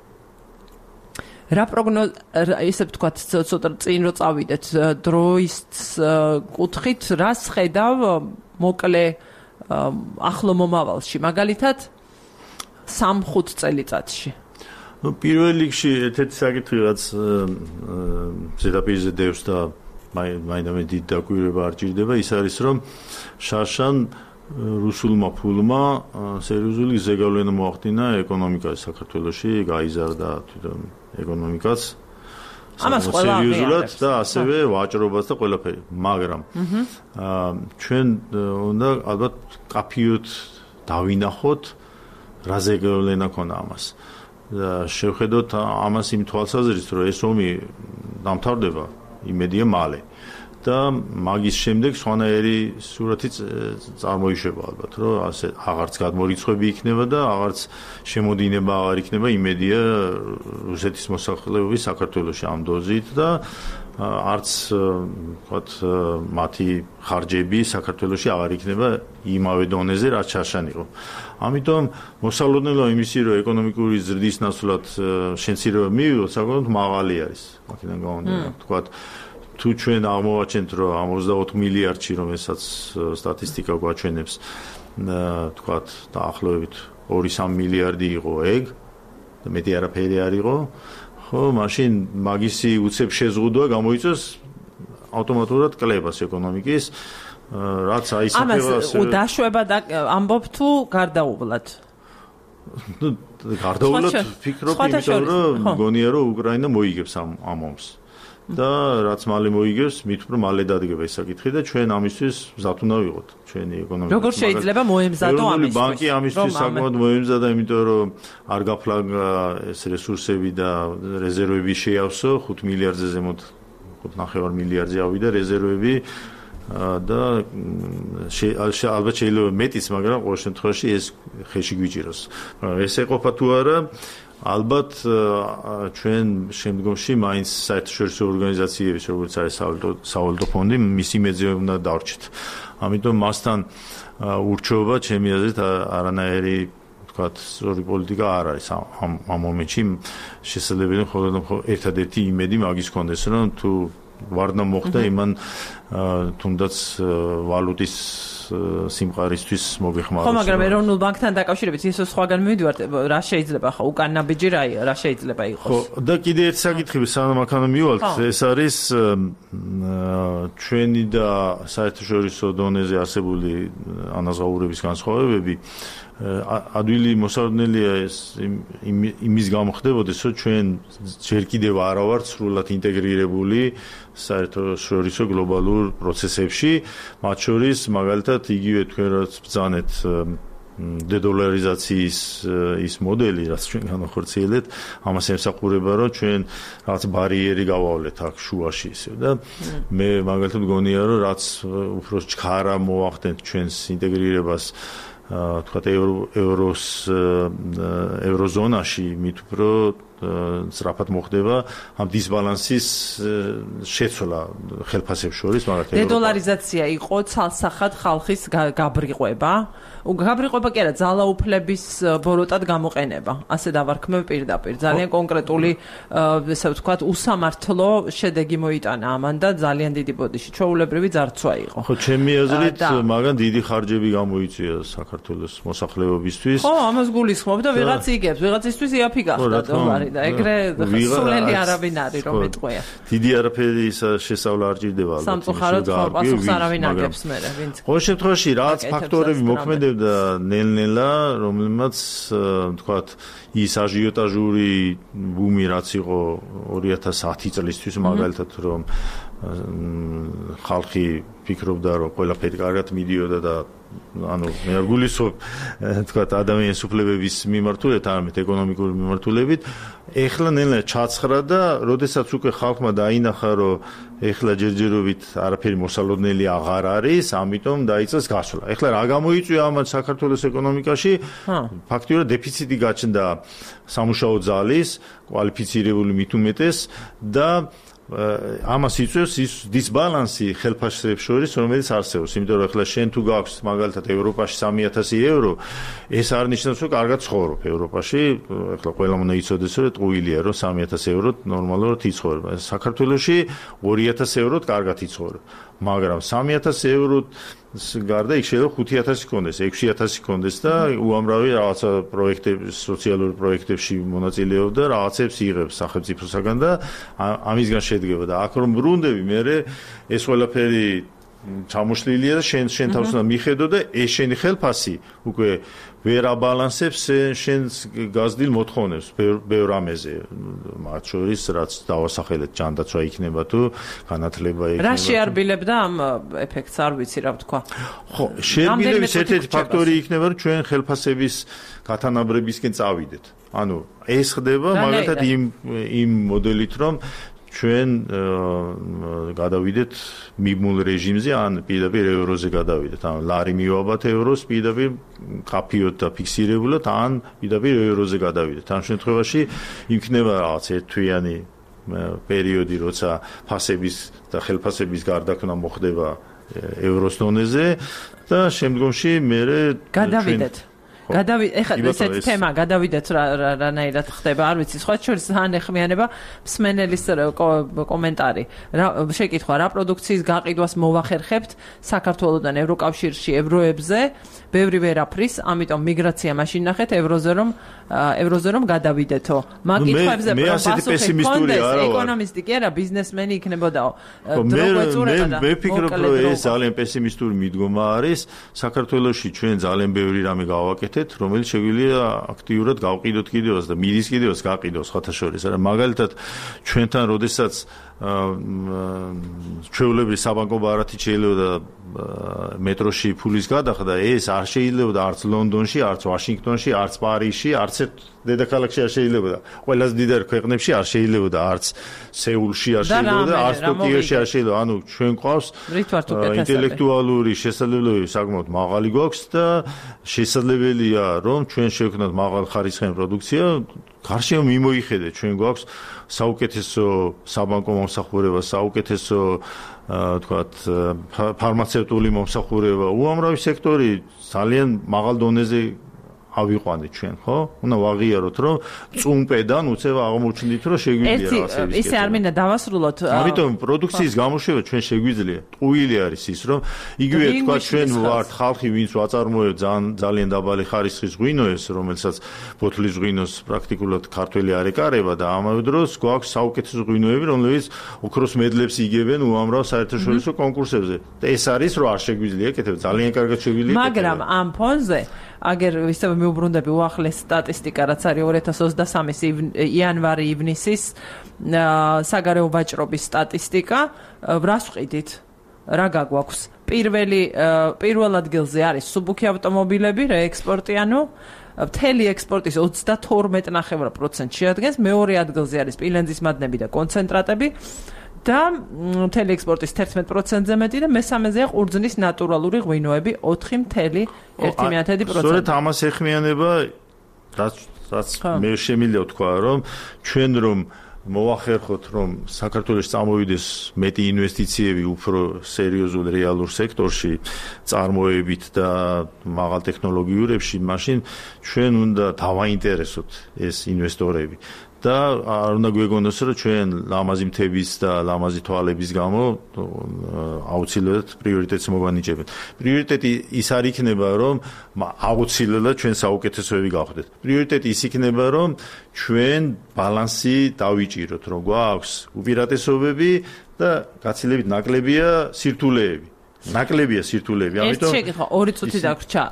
რა პროგნოზ ისე ვთქვათ ცოტა წინ რო წავიდეთ დროის კუთხით, რას ხედავ მოკლე ახლო მომავალში, მაგალითად სამ-ხუთ წელიწადში? ну პირველ რიგში ერთ-ერთი საკითხი რაც ზედაპირზე დევს და მაინდამე დიდ დაკვირვება არ ჭირდება, ის არის რომ შარშან რუსულმა ფულმა სერიოზული ზეგავლენა მოახდინა ეკონომიკაზე საქართველოში, გაიზარდა თვითონ ეკონომიკაც ამას ყველა სერიოზულად და ასევე ვაჭრობას და ყველაფერი, მაგრამ ჩვენ უნდა ალბათ კაფიოთ დავინახოთ რა ზეგავლენა ქონა ამას. შევხედოთ ამას იმ თვალსაზრისით, რომ ეს ომი დამთავრდება იმედია მალე. და მაგის შემდეგ სხვანაირი სურათი წარმოიშვება ალბათ, რომ ასე აღარც გადმორიცხვები იქნება და აღარც შემოდინება აღარ იქნება იმედია რუსეთის მოსახლეობის საქართველოში ამ დოზით და არც ვთქვათ მათი ხარჯები საქართველოში აღარ იქნება იმავე დონეზე, რაც ჩაშანიყო. ამიტომ მოსალოდნელია იმისი, რომ ეკონომიკური ზრდის ნაცვლად შემცირება მივიღოთ, საკმაოდ მაღალი არის. აქედან გამომდინარე, ვთქვათ თუ ჩვენ აღმოვაჩენთ, რომ ამ ოცდაოთხ მილიარდში, რომელსაც სტატისტიკა გვაჩვენებს, ვთქვათ, დაახლოებით ორი სამი მილიარდი იყო ეგ და მეტი არაფერი არ იყო, ხო, მაშინ მაგისი უცებ შეზღუდვა გამოიწვევს ავტომატურად კლებას ეკონომიკის, რაც აისახება ასე. ამას დაშვება და ამბობ თუ გარდაუვლად? ნუ გარდაუვლად ვფიქრობ, იმიტომ რომ მგონია, რომ უკრაინა მოიგებს ამ ამ ომს. და რაც მალე მოიგებს, მით უფრო მალე დადგება ეს საკითხი და ჩვენ ამისთვის მზად უნდა ვიყოთ, ჩვენი ეკონომიკის. როგორ შეიძლება მოემზადო ამისთვის? ბანკი ამისთვის საკმაოდ მოემზადა, იმიტომ რომ არ გაფლაგა ეს რესურსები და რეზერვები შეავსო, ხუთ მილიარდზე ზემოთ, ხუთ ნახევარ მილიარდზე ავიდა რეზერვები და ალბათ შეიძლება მეტიც, მაგრამ ყოველ შემთხვევაში ეს ხელში გვიჭიროს. ეს ეყოფა თუ არა ალბათ ჩვენ შემდგომში მაინც საერთაშორისო ორგანიზაციების, როგორც არის სავალუტო ფონდი, მის იმედზე უნდა დავრჩით. ამიტომ მასთან ურჩეობა ჩემი აზრით არანაირი, ვთქვათ, სწორი პოლიტიკა არ არის ამ ამ მომენტში. შესაძლებელია მხოლოდ ერთადერთი იმედი მაგის კონდეს, რომ თუ ვარდნა მოხდა იმან თუნდაც ვალუტის სიმყარისთვის მოგეხმაროს. ხო, მაგრამ ეროვნულ ბანკთან დაკავშირებით ისო სხვაგან მივიდივართ, რა შეიძლება ხო უკან ნაბიჯი რა რა შეიძლება იყოს? ხო, და კიდე ერთი საკითხი, სანამ აქამდე მივალთ, ეს არის ჩვენი და საერთაშორისო დონეზე არსებული ანაზღაურების განსხვავებები. ადვილი მოსალოდნელია ეს იმის გამო ხდებოდეს, რომ ჩვენ ჯერ კიდევ არა ვართ სრულად ინტეგრირებული საერთაშორისო გლობალურ პროცესებში, მათ შორის მაგალითად იგივე თქვენ რაც ბრძანეთ დედოლარიზაციის ის მოდელი, რაც ჩვენ განახორციელებთ, ამას ემსახურება, რომ ჩვენ რაღაც ბარიერი გავავლეთ აქ შუაში ისე და მე მაგალითად მგონია, რომ რაც უფრო ჩქარა მოახდენთ ჩვენს ინტეგრირებას თქვათ ევროს ევროზონაში, მით უფრო სწრაფად მოხდება ამ დისბალანსის შეცვლა ხელფასებს შორის, მაგალითად დედოლარიზაცია იყო ცალსახად ხალხის გაბრიყვება, გაბრიყვება კი არა, ძალაუფლების ბოროტად გამოყენება. ასე დავარქმევ პირდაპირ. ძალიან კონკრეტული, ესე ვთქვათ, უსამართლო შედეგი მოიტანა ამან და ძალიან დიდი ბოდიში ჩვეულებრივი ძარცვა იყო. ხო, ჩემი აზრით, მაგან დიდი ხარჯები გამოიწვია საქართველოს მოსახლეობისთვის. ხო, ამას გულისხმობ და ვიღაც იგებს, ვიღაცისთვის იაფი გახდა დოლარი და ეგრე სულელი არავინ არის რომ ეტყვია. დიდი არაფერი შესავლა არ ჭირდება ალბათ. სამწუხაროდ პასუხს არავინ აგებს მერე, ვინც. ყოველ შემთხვევაში რაც ფაქტორები მოქმედებდა ნელ-ნელა, რომელმაც თქვათ ის აჟიოტაჟური ბუმი რაც იყო ორი ათას ათი წლისთვის, მაგალითად რომ ხალხი ფიქრობდა რომ ყველაფერი კარგად მიდიოდა და ანუ მე არ გულისხმობ თქვათ ადამიანის უფლებების მიმართულებით, არამედ ეკონომიკური მიმართულებით, ეხლა ნელა ჩაცხრა და როდესაც უკვე ხალხმა დაინახა რომ ეხლა ჯერჯერობით არაფერი მოსალოდნელი აღარ არის, ამიტომ დაიწყეს გასვლა. ეხლა რა გამოიწვია ამათ საქართველოს ეკონომიკაში? ფაქტიურად დეფიციტი გაჩნდა სამუშაო ძალის, კვალიფიცირებული მით უმეტეს და ამას იწვევს ის დისბალანსი ხელფასებს შორის, რომელიც არსებობს. იმიტომ რომ ახლა შენ თუ გაქვს მაგალითად ევროპაში სამი ათასი ევრო, ეს არ ნიშნავს, რომ კარგად ცხოვრობ ევროპაში. ახლა ყველამ უნდა იცოდეს, რომ ტყუილია, რომ სამი ათასი ევროთ ნორმალურად იცხოვრება. საქართველოში ორი ათასი ევროთ კარგად იცხოვრებ. მაგრამ სამი ათასი ევროთ გარდა იქ შეიძლება ხუთი ათასი კონდეს, ექვსი ათასი კონდეს და უამრავი რაღაცა პროექტები, სოციალური პროექტებში მონაწილეობდა და რაღაცებს იღებს სახელმწიფოსაგან და ამისგან შედგება და აქ რომ ბრუნდები, მე ეს ყველაფერი ჩამოშლილია და შენ შენ თავს უნდა მიხედო და ეს შენი ხელფასი უკვე ვერ აბალანსებს შენს გაზრდილ მოთხოვნებს ბევრ რამეზე მათ შორის რაც დავასახელეთ ჯანდაცვა იქნება თუ განათლება იქნება რა შეარბილებდა ამ ეფექტს არ ვიცი რა ვთქვა ხო შეარბილების ერთ-ერთი ფაქტორი იქნება რომ ჩვენ ხელფასების გათანაბრებისკენ წავიდეთ ანუ ეს ხდება მაგალითად იმ იმ მოდელით რომ ჩვენ გადავიდეთ მიბმულ რეჟიმზე ან პირდაპირ ევროზე გადავიდეთ ან ლარი მივაბათ ევროს პირდაპირ კაფიოდ და ფიქსირებულად ან პირდაპირ ევროზე გადავიდეთ ამ შემთხვევაში იქნება რაღაც ერთთვიანი პერიოდი როცა ფასების და ხელფასების გარდაქმნა მოხდება ევროს დონეზე და შემდგომში მე გადავიდეთ გადავიდეთ ეხლა ესეთი თემა გადავიდეთ რა რანაირად ხდება არ ვიცი სხვა შორის ძალიან ეხმიანება მსმენელის კომენტარი რა შეკითხვა რა პროდუქციის გაყიდვას მოვახერხებთ საქართველოსთან ევროკავშირში ევროებზე ბევრი ვერაფრის ამიტომ მიგრაცია მაშინ ნახეთ ევროზე რომ ევროზე რომ გადავიდეთო მაგ კითხვებზე მე ასეთი პესიმისტური არა ვარ ეკონომისტი კი არა ბიზნესმენი იქნებოდაო მე მე ვფიქრობ რომ ეს ძალიან პესიმისტური მიდგომა არის საქართველოში ჩვენ ძალიან ბევრი რამე გავაკეთეთ რომელიც შეგვიძლია აქტიურად გავყიდოთ კიდევაც და მიდის კიდევაც გაყიდოს ხათა შორის არა მაგალითად ჩვენთან როდესაც ჩვეულებრივ საბანკო ბარათი შეიძლება მეტროში ფულის გადახდა ეს არ შეიძლება არც ლონდონში არც ვაშინგტონში არც პარიზში არც დედაქალაქში არ შეიძლება ყველაზე დიდ ქვეყნებში არ შეიძლება არც სეულში არ შეიძლება არც ტოკიოში არ შეიძლება ანუ ჩვენ ყავს ინტელექტუალური შესაძლებლობები საკმაოდ მაღალი გვაქვს და შესაძლებელია რომ ჩვენ შევქნათ მაღალ ხარისხიანი პროდუქცია გარშემო მიმოიხედეთ ჩვენ გვაქვს საუკეთესო საბანკო მომსახურება საუკეთესო თქვათ ფარმაცევტული მომსახურება უამრავი სექტორი ძალიან მაღალ დონეზე ავიყვანეთ ჩვენ ხო? უნდა ვაღიაროთ რომ წუმპედან უცებ აღმოჩნდით რომ შეგვიძლია რაღაცები. ისე არ მინდა დავასრულოთ. ამიტომ პროდუქციის გამოშვება ჩვენ შეგვიძლია. ტყუილი არის ის რომ იგივე თქვა ჩვენ ვართ ხალხი ვინც ვაწარმოებთ ძალიან დაბალი ხარისხის ღვინოებს რომელსაც ბოთლის ღვინოს პრაქტიკულად ქართველი არ ეკარება და ამავე დროს გვაქვს საუკეთესო ღვინოები რომლებიც ოქროს მედლებს იგებენ უამრავ საერთაშორისო კონკურსებზე. და ეს არის რომ არ შეგვიძლია ეკეთებ ძალიან კარგად შეგვიძლია. მაგრამ ამ ფონზე აგერ ისევ მიუბრუნდები უახლეს სტატისტიკა რაც არის ორი ათას ოცდასამის იანვარი-ივნისის საგარეო ვაჭრობის სტატისტიკა რას ვყიდით რა გაგვაქვს პირველი პირველ ადგილზე არის სუბუქი ავტომობილები რეექსპორტი ანუ მთელი ექსპორტის ოცდათორმეტ ნახევარ პროცენტს შეადგენს მეორე ადგილზე არის სპილენძის მადნები და კონცენტრატები და მთელი ექსპორტის თერთმეტ პროცენტზე მეტი და მესამეზეა ყურძნის ნატურალური ღვინოები ოთხი წელი ერთი მეათედი პროცენტი. სწორედ ამას ეხმიანება რაც რაც მე შემიძლია თქვა რომ ჩვენ რომ მოვახერხოთ რომ საქართველოს წამოვიდეს მეტი ინვესტიციები უფრო სერიოზულ რეალურ სექტორში წარმოებით და მაღალ ტექნოლოგიურებში მაშინ ჩვენ უნდა დავაინტერესოთ ეს ინვესტორები და არ უნდა გვეგონოს რომ ჩვენ ლამაზი მთების და ლამაზი თვალების გამო აუცილებლად პრიორიტეტს მოვანიჭებთ. პრიორიტეტი ის არ იქნება რომ აუცილებლად ჩვენ საუკეთესოები გავხდეთ. პრიორიტეტი ის იქნება რომ ჩვენ ბალანსი დავიჭიროთ, რომ გვაქვს უპირატესობები და გაცილებით ნაკლებია სირთულეები. ნაკლებია სირთულეები. ამიტომ ეს შეკითხვა ორი წუთი დაგვრჩა.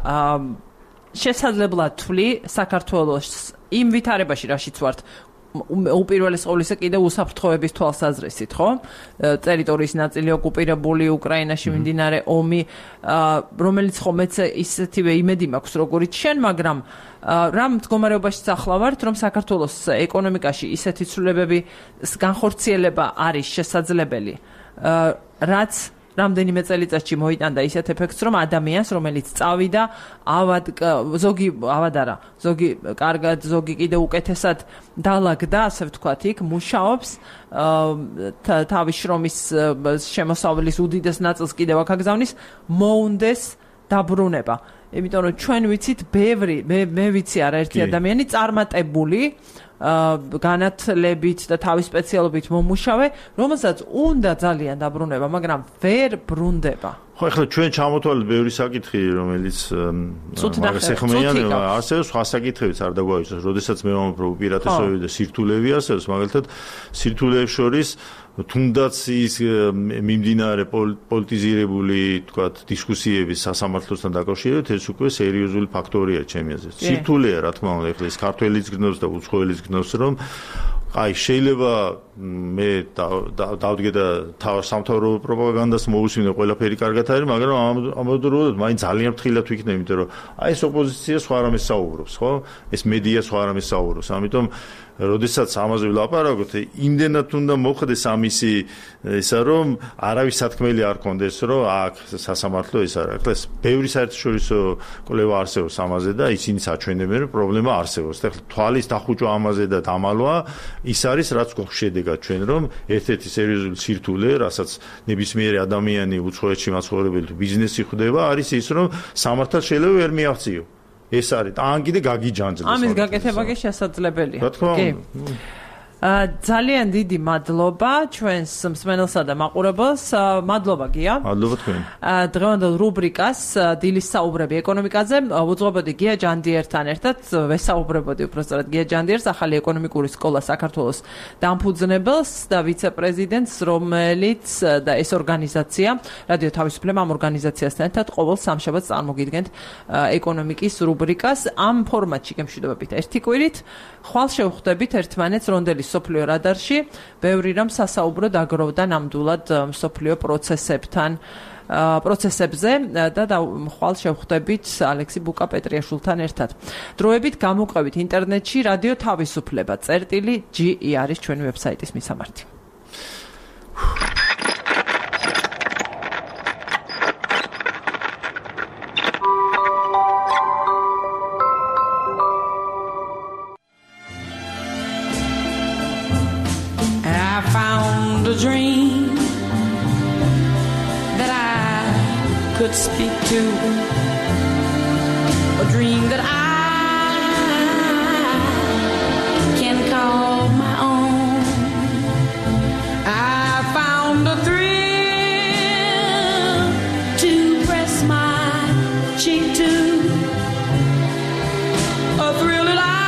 შესაძლებლად თვლი საქართველოს იმ ვითარებაში რაშიც ვართ უპირველეს ყოვლისა კიდევ უსაფრთხოების თვალსაზრისით, ხო? ტერიტორიის ნაწილი ოკუპირებული უკრაინაში მიმდინარე ომი, რომელიც ხომეც ისეთივე იმედი მაქვს, როგორიც შენ, მაგრამ რა მდგომარეობაში ახლა ვართ, რომ საქართველოს ეკონომიკაში ისეთი ცვლილებების განხორციელება არის შესაძლებელი, რაც რამდენიმე წელიწადში მოიტანდა ისეთ ეფექტს, რომ ადამიანს, რომელიც წავიდა, ავად ზოგი ავად არა, ზოგი კარგად, ზოგი კიდევ უკეთესად დალაგდა, ასე ვთქვათ, იქ მუშაობს, თავის შრომის შემოსავლის უდიდეს ნაწილს კიდევ აქ აგზავნის, მოუნდეს დაბრუნება. იმიტომ რომ ჩვენ ვიცით ბევრი, მე მე ვიცი არაერთი ადამიანი წარმატებული განათლებით და თავის სპეციალობით მომუშავე, რომელსაც უნდა ძალიან დაბრუნება, მაგრამ ვერ ბრუნდება. ხო, ახლა ჩვენ ჩამოთვალეთ ბევრი საკითხი, რომელიც მაგას ეხმიანება, ასევე სხვა საკითხებიც არ დაგვაიცნოს, როდესაც მე ვამბობ უპირატესობები და სირთულეები არსებობს, მაგალითად სირთულეებს შორის თუნდაც ის მიმდინარე პოლიტიზირებული, თქვათ, დისკუსიების სასამართლოსთან დაკავშირებით ეს უკვე სერიოზული ფაქტორია ჩემი აზრით. სირთულეა, რა თქმა უნდა, ახლა ეს ქართველიც გნობს და უცხოელიც გნობს, რომ აი შეიძლება მე დავდგე და სამთავრობო პროპაგანდას მოვუსმინე ყველაფერი კარგად არის, მაგრამ ამავდროულად მაინც ძალიან ფრთხილად ვიქნები, იმიტომ რომ აი ეს ოპოზიცია სხვა რამეს საუბრობს, ხო? ეს მედია სხვა რამეს საუბრობს. ამიტომ როდესაც ამაზე ვლაპარაკობთ, იმდენად უნდა მოხდეს ამისი ისა რომ არავის სათქმელი არ კონდეს, რომ აქ სასამართლო ის არა. ახლა ეს ბევრი საერთაშორისო კვლევა არსებობს ამაზე და ისინი საჩვენებენ, რომ პრობლემა არსებობს. ახლა თვალის დახუჭვა ამაზე და დამალვა ის არის რაც გვაქვს შედეგად ჩვენ, რომ ერთ-ერთი სერიოზული სირთულე, რასაც ნებისმიერი ადამიანი უცხოეთში მაცხოვრებელი თუ ბიზნესი ხვდება, არის ის, რომ სამართალს შეიძლება ვერ მიაღწიო. ეს არის ან კიდე გაგიჯანძლოს. ამის გაკეთება კი შესაძლებელია. რა თქმა უნდა. ძალიან დიდი მადლობა ჩვენს მსმენელსა და მაყურებელს. მადლობა გია. მადლობა თქვენ. დღევანდელ რუბრიკას დილის საუბრები ეკონომიკაზე უძღვებოდი გია ჯანდიერთან ერთად. ვესაუბრებოდი უბრალოდ გია ჯანდიერს, ახალი ეკონომიკური სკოლა საქართველოს დამფუძნებელს და ვიცე-პრეზიდენტს, რომელიც და ეს ორგანიზაცია, რადიო თავისუფლება ამ ორგანიზაციასთან ერთად ყოველ სამშაბათს წარმოგიდგენთ ეკონომიკის რუბრიკას. ამ ფორმატში გემშვიდობებით ერთი კვირით. ხვალ შევხვდებით ერთმანეთს რონდელის სოფლიო რადარში, ბევრი რამ სასაუბრო დაგროვდა ნამდვილად სოფლიო პროცესებთან, პროცესებზე და ხვალ შევხვდებით ალექსი ბუკა-პეტრიაშვილთან ერთად. დროებით გამოყვებით ინტერნეტში რადიო თავისუფლება წერტილი ჯი არის ჩვენი ვებსაიტის მისამართი. Dream that I could speak to, a dream that I can call my own. I found a thrill to press my cheek to, a thrill that I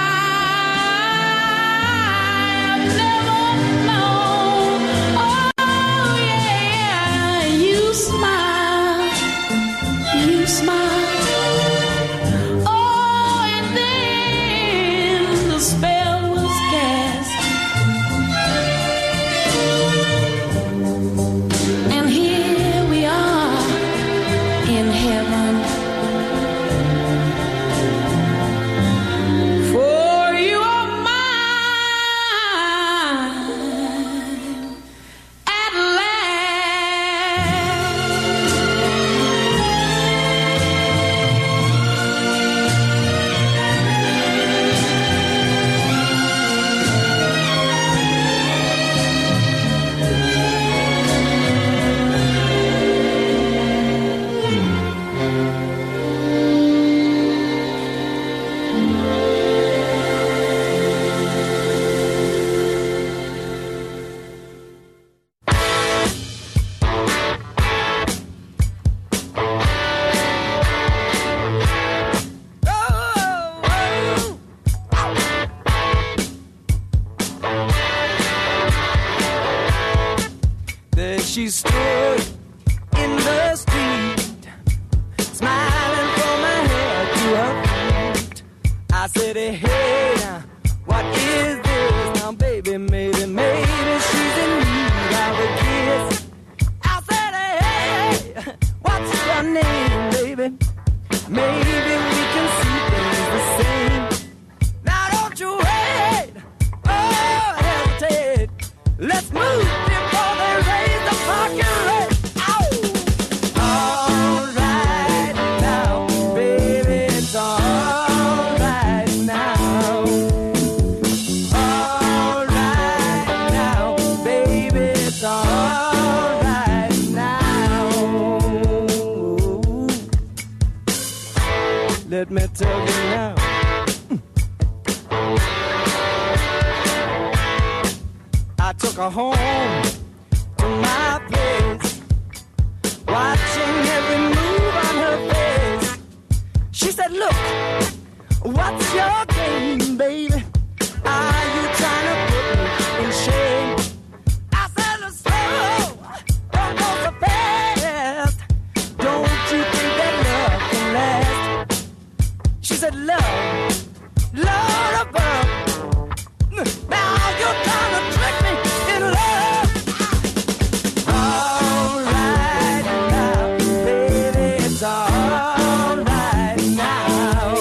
She stood in the street, smiling from her head to her feet. I said, hey, now, what is this? Now, baby, maybe, maybe she's in need of a kiss. I said, hey, what's your name, baby? Maybe we can see things the same. Now, don't you wait, oh, hesitate. Let's move before they raise the parking rate. Ow! All right now, baby, it's all right now. All right now, baby, it's all right now. Let me tell you now. took her home to my place, watching every move on her face. She said, look, what's your game, baby? Are you trying to put me in shame? I said, slow, don't go so fast. Don't you think that love can last? She said, love, love above. Now you're trying to trick me in love. All right now, baby, it's all right now.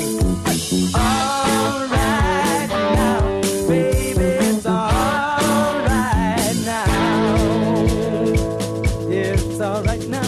All right now, baby, it's all right now. Yeah, it's all right now.